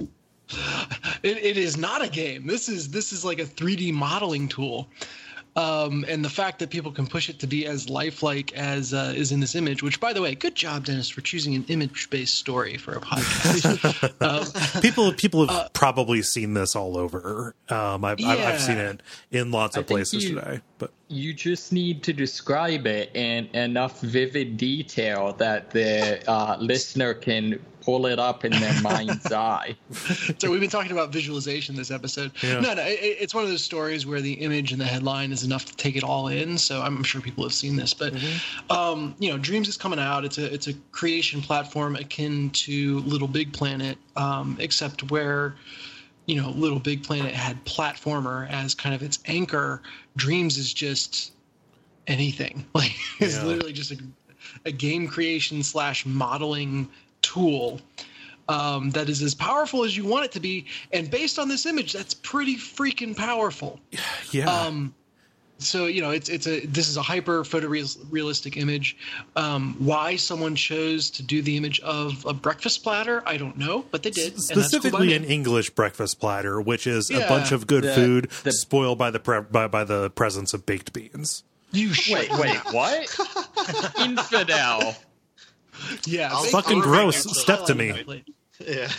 It is not a game. This is like a 3D modeling tool, and the fact that people can push it to be as lifelike as is in this image. Which, by the way, good job, Dennis, for choosing an image-based story for a podcast. People have probably seen this all over. I've seen it in lots of places today. But you just need to describe it in enough vivid detail that the listener can pull it up in their mind's eye. So we've been talking about visualization this episode. Yeah. No, it's one of those stories where the image and the headline is enough to take it all in. So I'm sure people have seen this, but you know, Dreams is coming out. It's a creation platform akin to Little Big Planet, except where, you know, Little Big Planet had platformer as kind of its anchor. Dreams is just anything. Like it's literally just a game creation / modeling tool that is as powerful as you want it to be, and based on this image, that's pretty freaking powerful. Yeah. So you know, this is a hyper photorealistic image. Why someone chose to do the image of a breakfast platter, I don't know, but they did. Specifically an English breakfast platter, which is a bunch of good food spoiled by the presence of baked beans. You wait, what? Infidel. Yeah, fucking gross. Step to me. Yeah.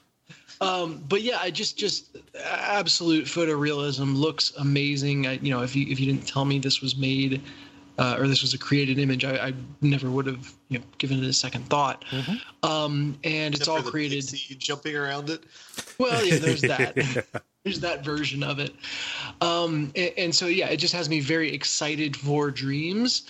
But yeah, I just absolute photorealism, looks amazing. You know, if you didn't tell me this was made or this was a created image, I never would have given it a second thought. And it's all created. Jumping around it. Well, yeah, there's that. There's that version of it. And so yeah, it just has me very excited for Dreams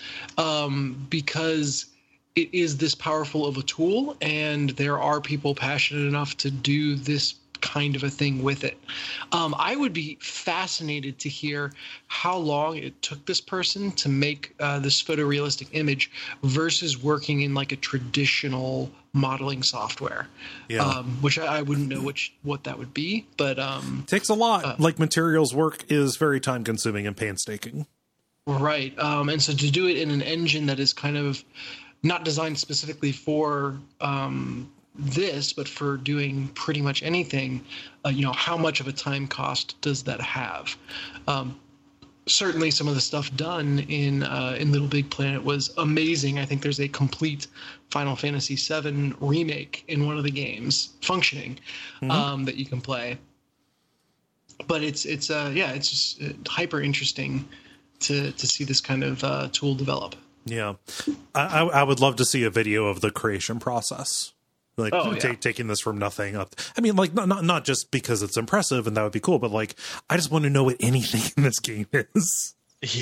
because it is this powerful of a tool, and there are people passionate enough to do this kind of a thing with it. I would be fascinated to hear how long it took this person to make this photorealistic image versus working in like a traditional modeling software, which I wouldn't know what that would be, but takes a lot. Like materials work is very time consuming and painstaking. Right. And so to do it in an engine that is kind of not designed specifically for this, but for doing pretty much anything, how much of a time cost does that have? Certainly some of the stuff done in Little Big Planet was amazing. I think there's a complete Final Fantasy VII remake in one of the games functioning that you can play. But it's just hyper interesting to see this kind of tool develop. Yeah. I would love to see a video of the creation process. Like taking this from nothing up. I mean, like not just because it's impressive and that would be cool, but like I just want to know what anything in this game is. Yeah.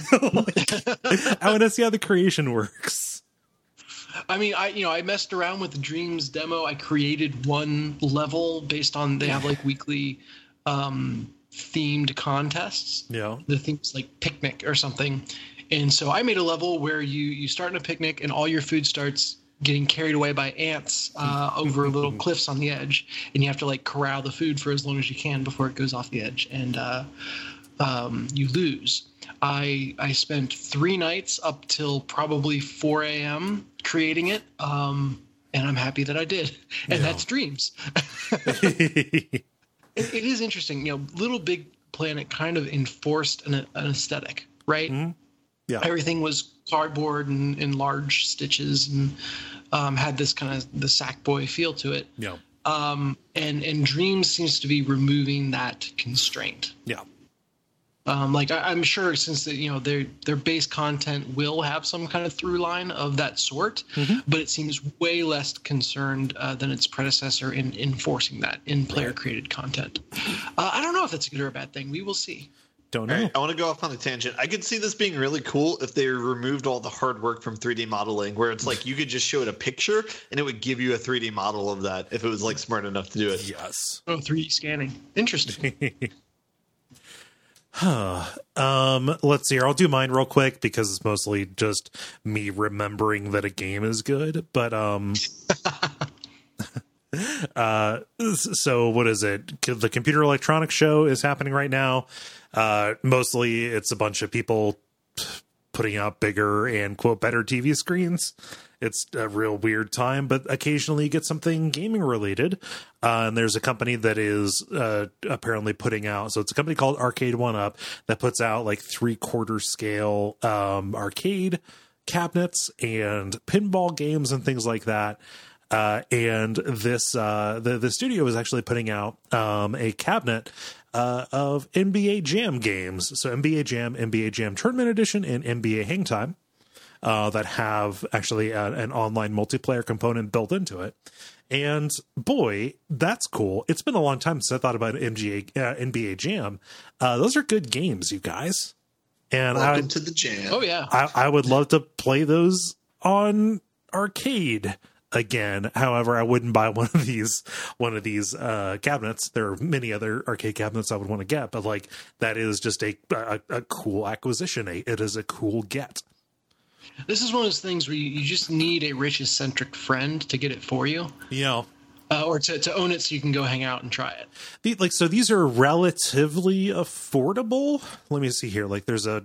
I want to see how the creation works. I mean, I messed around with the Dreams demo. I created one level based on they have like weekly themed contests. Yeah. The theme's like picnic or something. And so I made a level where you start in a picnic and all your food starts getting carried away by ants over little cliffs on the edge, and you have to like corral the food for as long as you can before it goes off the edge, and you lose. I spent 3 nights up till probably 4 a.m. creating it, and I'm happy that I did. And that's Dreams. It is interesting. Little Big Planet kind of enforced an aesthetic, right? Mm-hmm. Yeah. Everything was cardboard and large stitches and had this kind of the Sackboy feel to it. Yeah. And Dreams seems to be removing that constraint. Yeah. I'm sure since their base content will have some kind of through line of that sort, but it seems way less concerned than its predecessor in enforcing that in player created content. I don't know if that's a good or a bad thing. We will see. Don't know. Right, I want to go off on a tangent. I could see this being really cool if they removed all the hard work from 3D modeling, where it's like you could just show it a picture and it would give you a 3D model of that if it was like smart enough to do it. Yes. Oh, 3D scanning. Interesting. Let's see here. I'll do mine real quick because it's mostly just me remembering that a game is good. But so what is it? The Computer Electronics Show is happening right now. Mostly it's a bunch of people putting out bigger and quote better TV screens. It's a real weird time, but occasionally you get something gaming related. And there's a company that is apparently putting out, so it's a company called Arcade 1UP that puts out like 3/4 scale arcade cabinets and pinball games and things like that. And this the studio is actually putting out a cabinet of NBA Jam games. So NBA Jam Tournament Edition, and NBA Hang Time that have actually an online multiplayer component built into it. And boy, that's cool. It's been a long time since I thought about NBA Jam. Those are good games, you guys. And Welcome to the jam. Oh, yeah. I would love to play those on arcade again. However, I wouldn't buy one of these cabinets. There are many other arcade cabinets I would want to get, but like that is just a cool acquisition. It is a cool get. This is one of those things where you just need a rich eccentric friend to get it for you. Yeah. Or to own it so you can go hang out and try it. So these are relatively affordable. Let me see here. Like there's a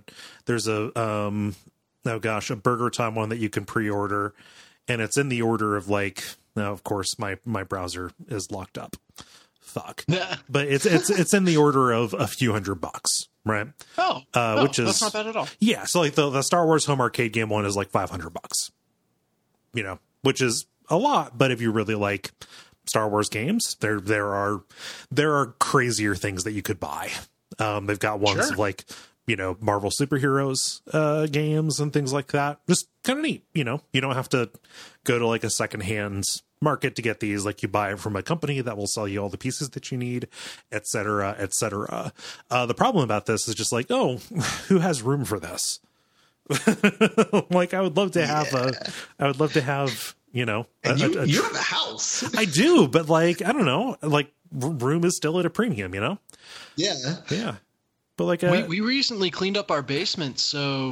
a Burger Time one that you can pre-order, and it's in the order of like, now of course my browser is locked up. Fuck. But it's in the order of a few $100, right? Which is, that's not bad at all. Yeah, so like the Star Wars home arcade game one is like $500. Which is a lot, but if you really like Star Wars games, there are crazier things that you could buy. They've got ones of like, Marvel superheroes games and things like that. Just kind of neat. You don't have to go to like a secondhand market to get these. Like you buy it from a company that will sell you all the pieces that you need, et cetera, et cetera. The problem about this is just like, oh, who has room for this? Like I would love to have you have a house. I do, but like I don't know, like room is still at a premium, yeah. But like we recently cleaned up our basement, so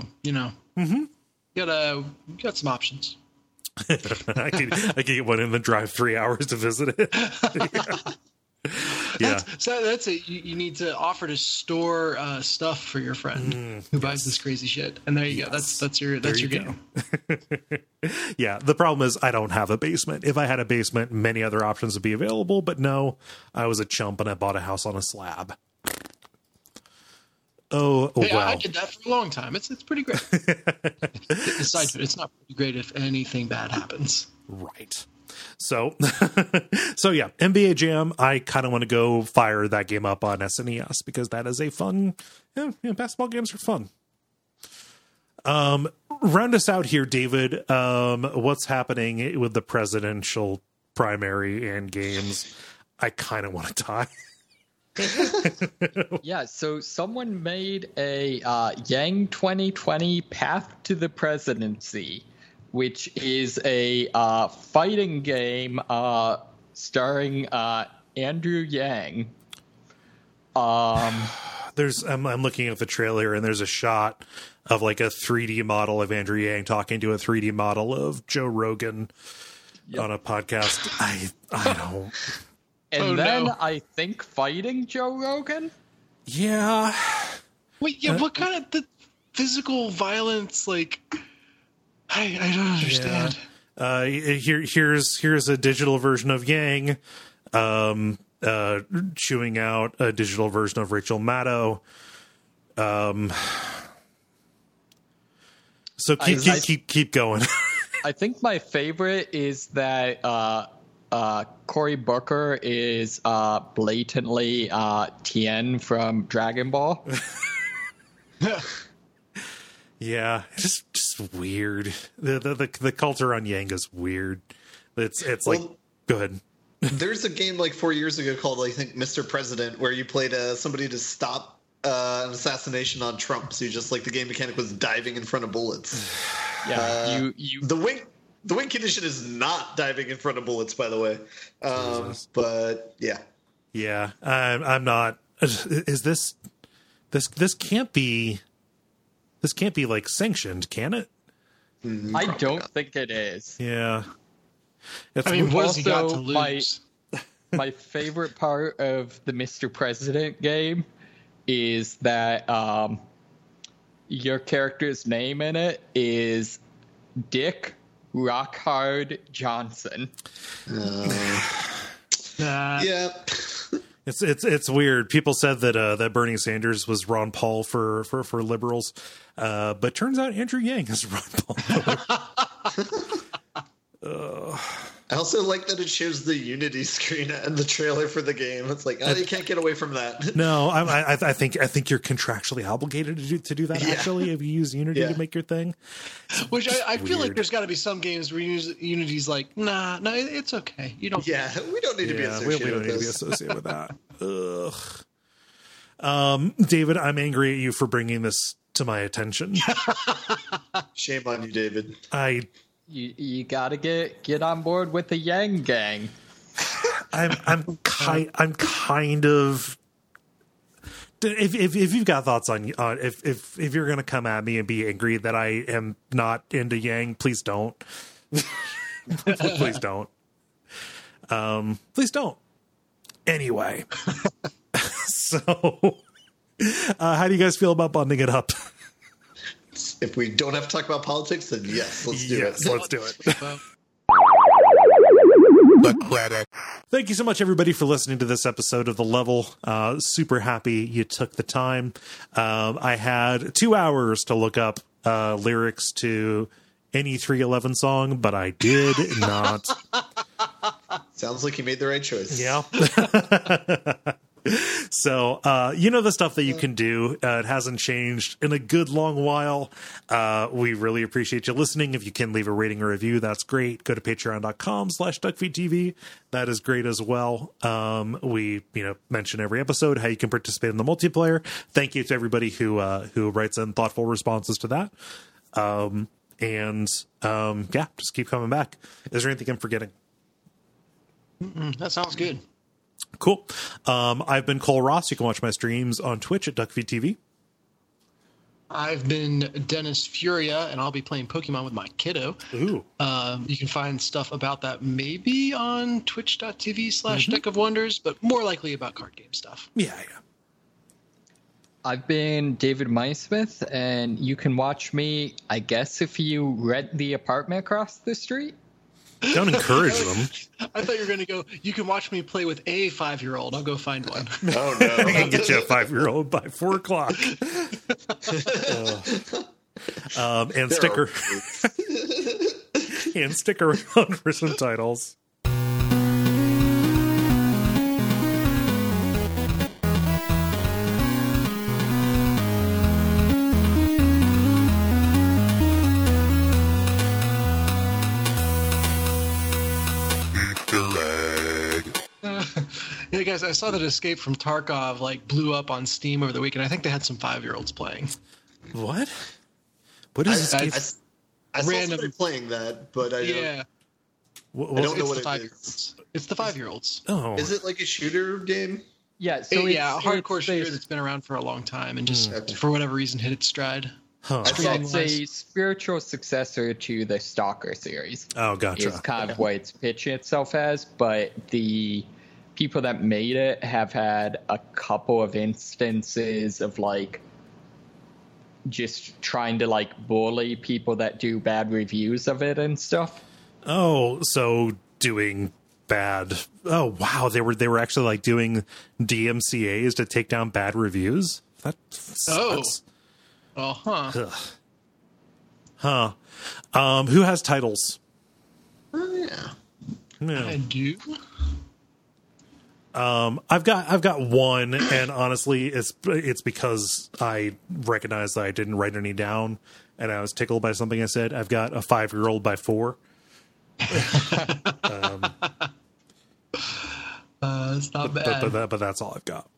got some options. I could get one in and drive 3 hours to visit it. Yeah. That's it. You need to offer to store stuff for your friend who buys this crazy shit, and there you go. That's your game. Yeah. The problem is I don't have a basement. If I had a basement, many other options would be available. But no, I was a chump and I bought a house on a slab. Oh, Hey, well. I did that for a long time. It's pretty great. Aside from it, it's not pretty great if anything bad happens. Right. So, so yeah, NBA Jam. I kind of want to go fire that game up on SNES because that is a fun. Basketball games are fun. Round us out here, David. What's happening with the presidential primary and games? I kind of want to die. Yeah, so someone made a Yang 2020 Path to the Presidency, which is a fighting game starring Andrew Yang. I'm looking at the trailer and there's a shot of like a 3D model of Andrew Yang talking to a 3D model of Joe Rogan on a podcast. I don't. And then I think fighting Joe Rogan. Yeah. Wait, yeah. What kind of the physical violence? Like, I don't understand. Here's a digital version of Yang, chewing out a digital version of Rachel Maddow. So keep going. I think my favorite is that Cory Booker is blatantly Tien from Dragon Ball. Yeah, just weird. The culture on Yang is weird. It's like, go ahead. There's a game like 4 years ago called, I think, Mr. President, where you played somebody to stop an assassination on Trump. So you just like the game mechanic was diving in front of bullets. Yeah, The win condition is not diving in front of bullets, by the way. But yeah, I'm not. Is this can't be like sanctioned, can it? I don't think it is. Yeah. I mean, what has he got to lose? My favorite part of the Mr. President game is that your character's name in it is Dick Rockhard Johnson. Yeah. It's weird. People said that Bernie Sanders was Ron Paul for liberals, but turns out Andrew Yang is Ron Paul. I also like that it shows the Unity screen and the trailer for the game. It's like, you can't get away from that. No, I think you're contractually obligated to do that. Yeah. Actually, if you use Unity to make your thing, which I feel like there's got to be some games where Unity's like, no, it's okay. You don't. Yeah, we don't need to be associated. We don't need to be associated with that. Ugh. David, I'm angry at you for bringing this to my attention. Shame on you, David. You gotta get on board with the Yang gang. I'm kind of. If you've got thoughts on if you're gonna come at me and be angry that I am not into Yang, please don't. Please don't. Please don't. Anyway, so how do you guys feel about bundling it up? If we don't have to talk about politics, then yes, let's do it. Let's do it. Thank you so much, everybody, for listening to this episode of The Level. Super happy you took the time. I had 2 hours to look up lyrics to any 311 song, but I did not. Sounds like you made the right choice. Yeah. So, the stuff that you can do. It hasn't changed in a good long while. We really appreciate you listening. If you can leave a rating or review, that's great. Go to patreon.com/DuckFeedTV. That is great as well. We, mention every episode how you can participate in the multiplayer. Thank you to everybody who writes in thoughtful responses to that. Just keep coming back. Is there anything I'm forgetting? That sounds good. Cool. I've been Cole Ross. You can watch my streams on Twitch at DuckFeedTV. I've been Dennis Furia, and I'll be playing Pokemon with my kiddo. Ooh. You can find stuff about that maybe on twitch.tv/Deck of Wonders, but more likely about card game stuff. Yeah. I've been David Mysmith, and you can watch me, I guess, if you rent the apartment across the street. Don't encourage them. I thought you were going to go, you can watch me play with a 5-year-old. I'll go find one. Oh no! I can get you a 5-year-old by 4 o'clock. And stick around for some titles. Yeah, guys, I saw that Escape from Tarkov blew up on Steam over the weekend. I think they had some 5-year-olds playing. What? What is I Escape? saw Random- somebody playing that, but I don't know It's what the it is. 5-year-olds. It's the 5-year-olds. Oh, Is it like a shooter game? Yeah, so Yeah, a it's hardcore it's shooter that's been around for a long time and just, Okay. for whatever reason, hit its stride. huh. It's a spiritual successor to the Stalker series. Oh, gotcha. Is kind of what it's pitching itself as, but the people that made it have had a couple of instances of just trying to bully people that do bad reviews of it and stuff. Oh, so doing bad. Oh, wow. They were actually doing DMCAs to take down bad reviews. That sucks. Oh, huh. Huh. Who has titles? Oh yeah. Yeah. I do. I've got one, and honestly, it's because I recognized that I didn't write any down, and I was tickled by something I said. I've got a 5-year-old by 4. It's not bad. But that's all I've got.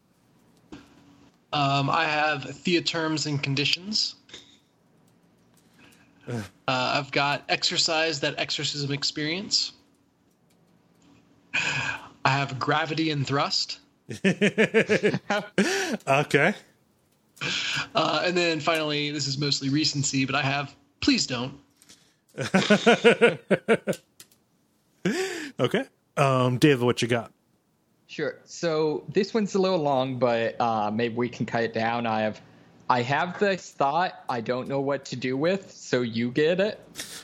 I have Theaterms and Conditions. I've got Exercise That Exorcism Experience. I have Gravity and Thrust. Okay. And then finally, this is mostly recency, but I have Please Don't. Okay. David, what you got? Sure. So this one's a little long, but maybe we can cut it down. I have this thought I don't know what to do with, so you get it.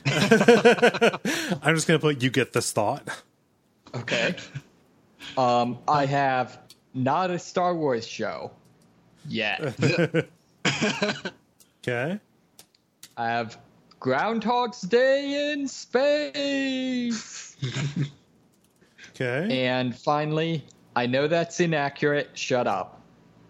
I'm just gonna put you get this thought. Okay. I have not a Star Wars show yet. Okay. I have Groundhog's Day in space. Okay. And finally, I know that's inaccurate. Shut up.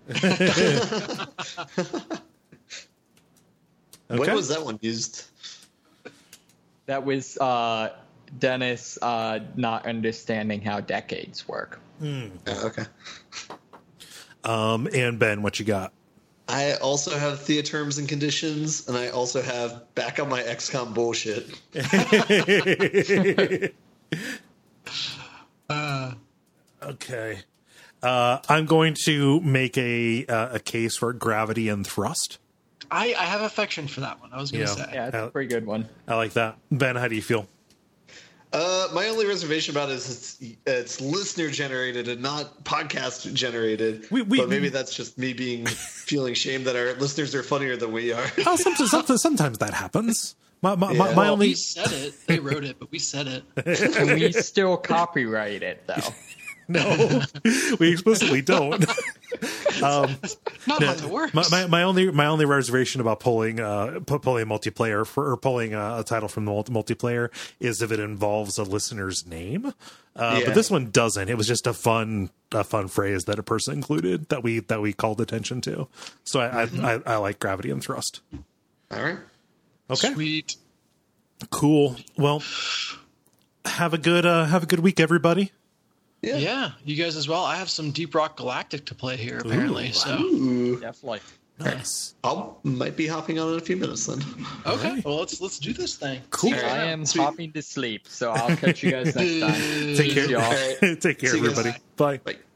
When was that one used? That was Dennis not understanding how decades work. Okay. And Ben, what you got? I also have Theaterms and Conditions, and I also have Back on My XCOM Bullshit. Okay. I'm going to make a case for Gravity and Thrust. I have affection for that one, I was going to Yeah. say. Yeah, it's a pretty good one. I like that. Ben, how do you feel? My only reservation about it is it's listener generated and not podcast generated. But maybe that's just me feeling shame that our listeners are funnier than we are. Oh, sometimes that happens. My Well, only we said it. They wrote it, but we said it. And we still copyright it, though. no, we explicitly don't. Not how it works. My only reservation about pulling multiplayer or pulling a title from the multiplayer is if it involves a listener's name. But this one doesn't. It was just a fun phrase that a person included that we called attention to. So I like Gravity and Thrust. All right. Okay. Sweet. Cool. Well, have a good week, everybody. Yeah, you guys as well. I have some Deep Rock Galactic to play here, apparently. Ooh. Definitely. Nice. Might be hopping on in a few minutes then. Okay, Right. well let's do this thing. Cool. I am hopping to sleep, so I'll catch you guys next time. Take care. Peace, y'all. Take care, See you guys. everybody. Bye. Bye.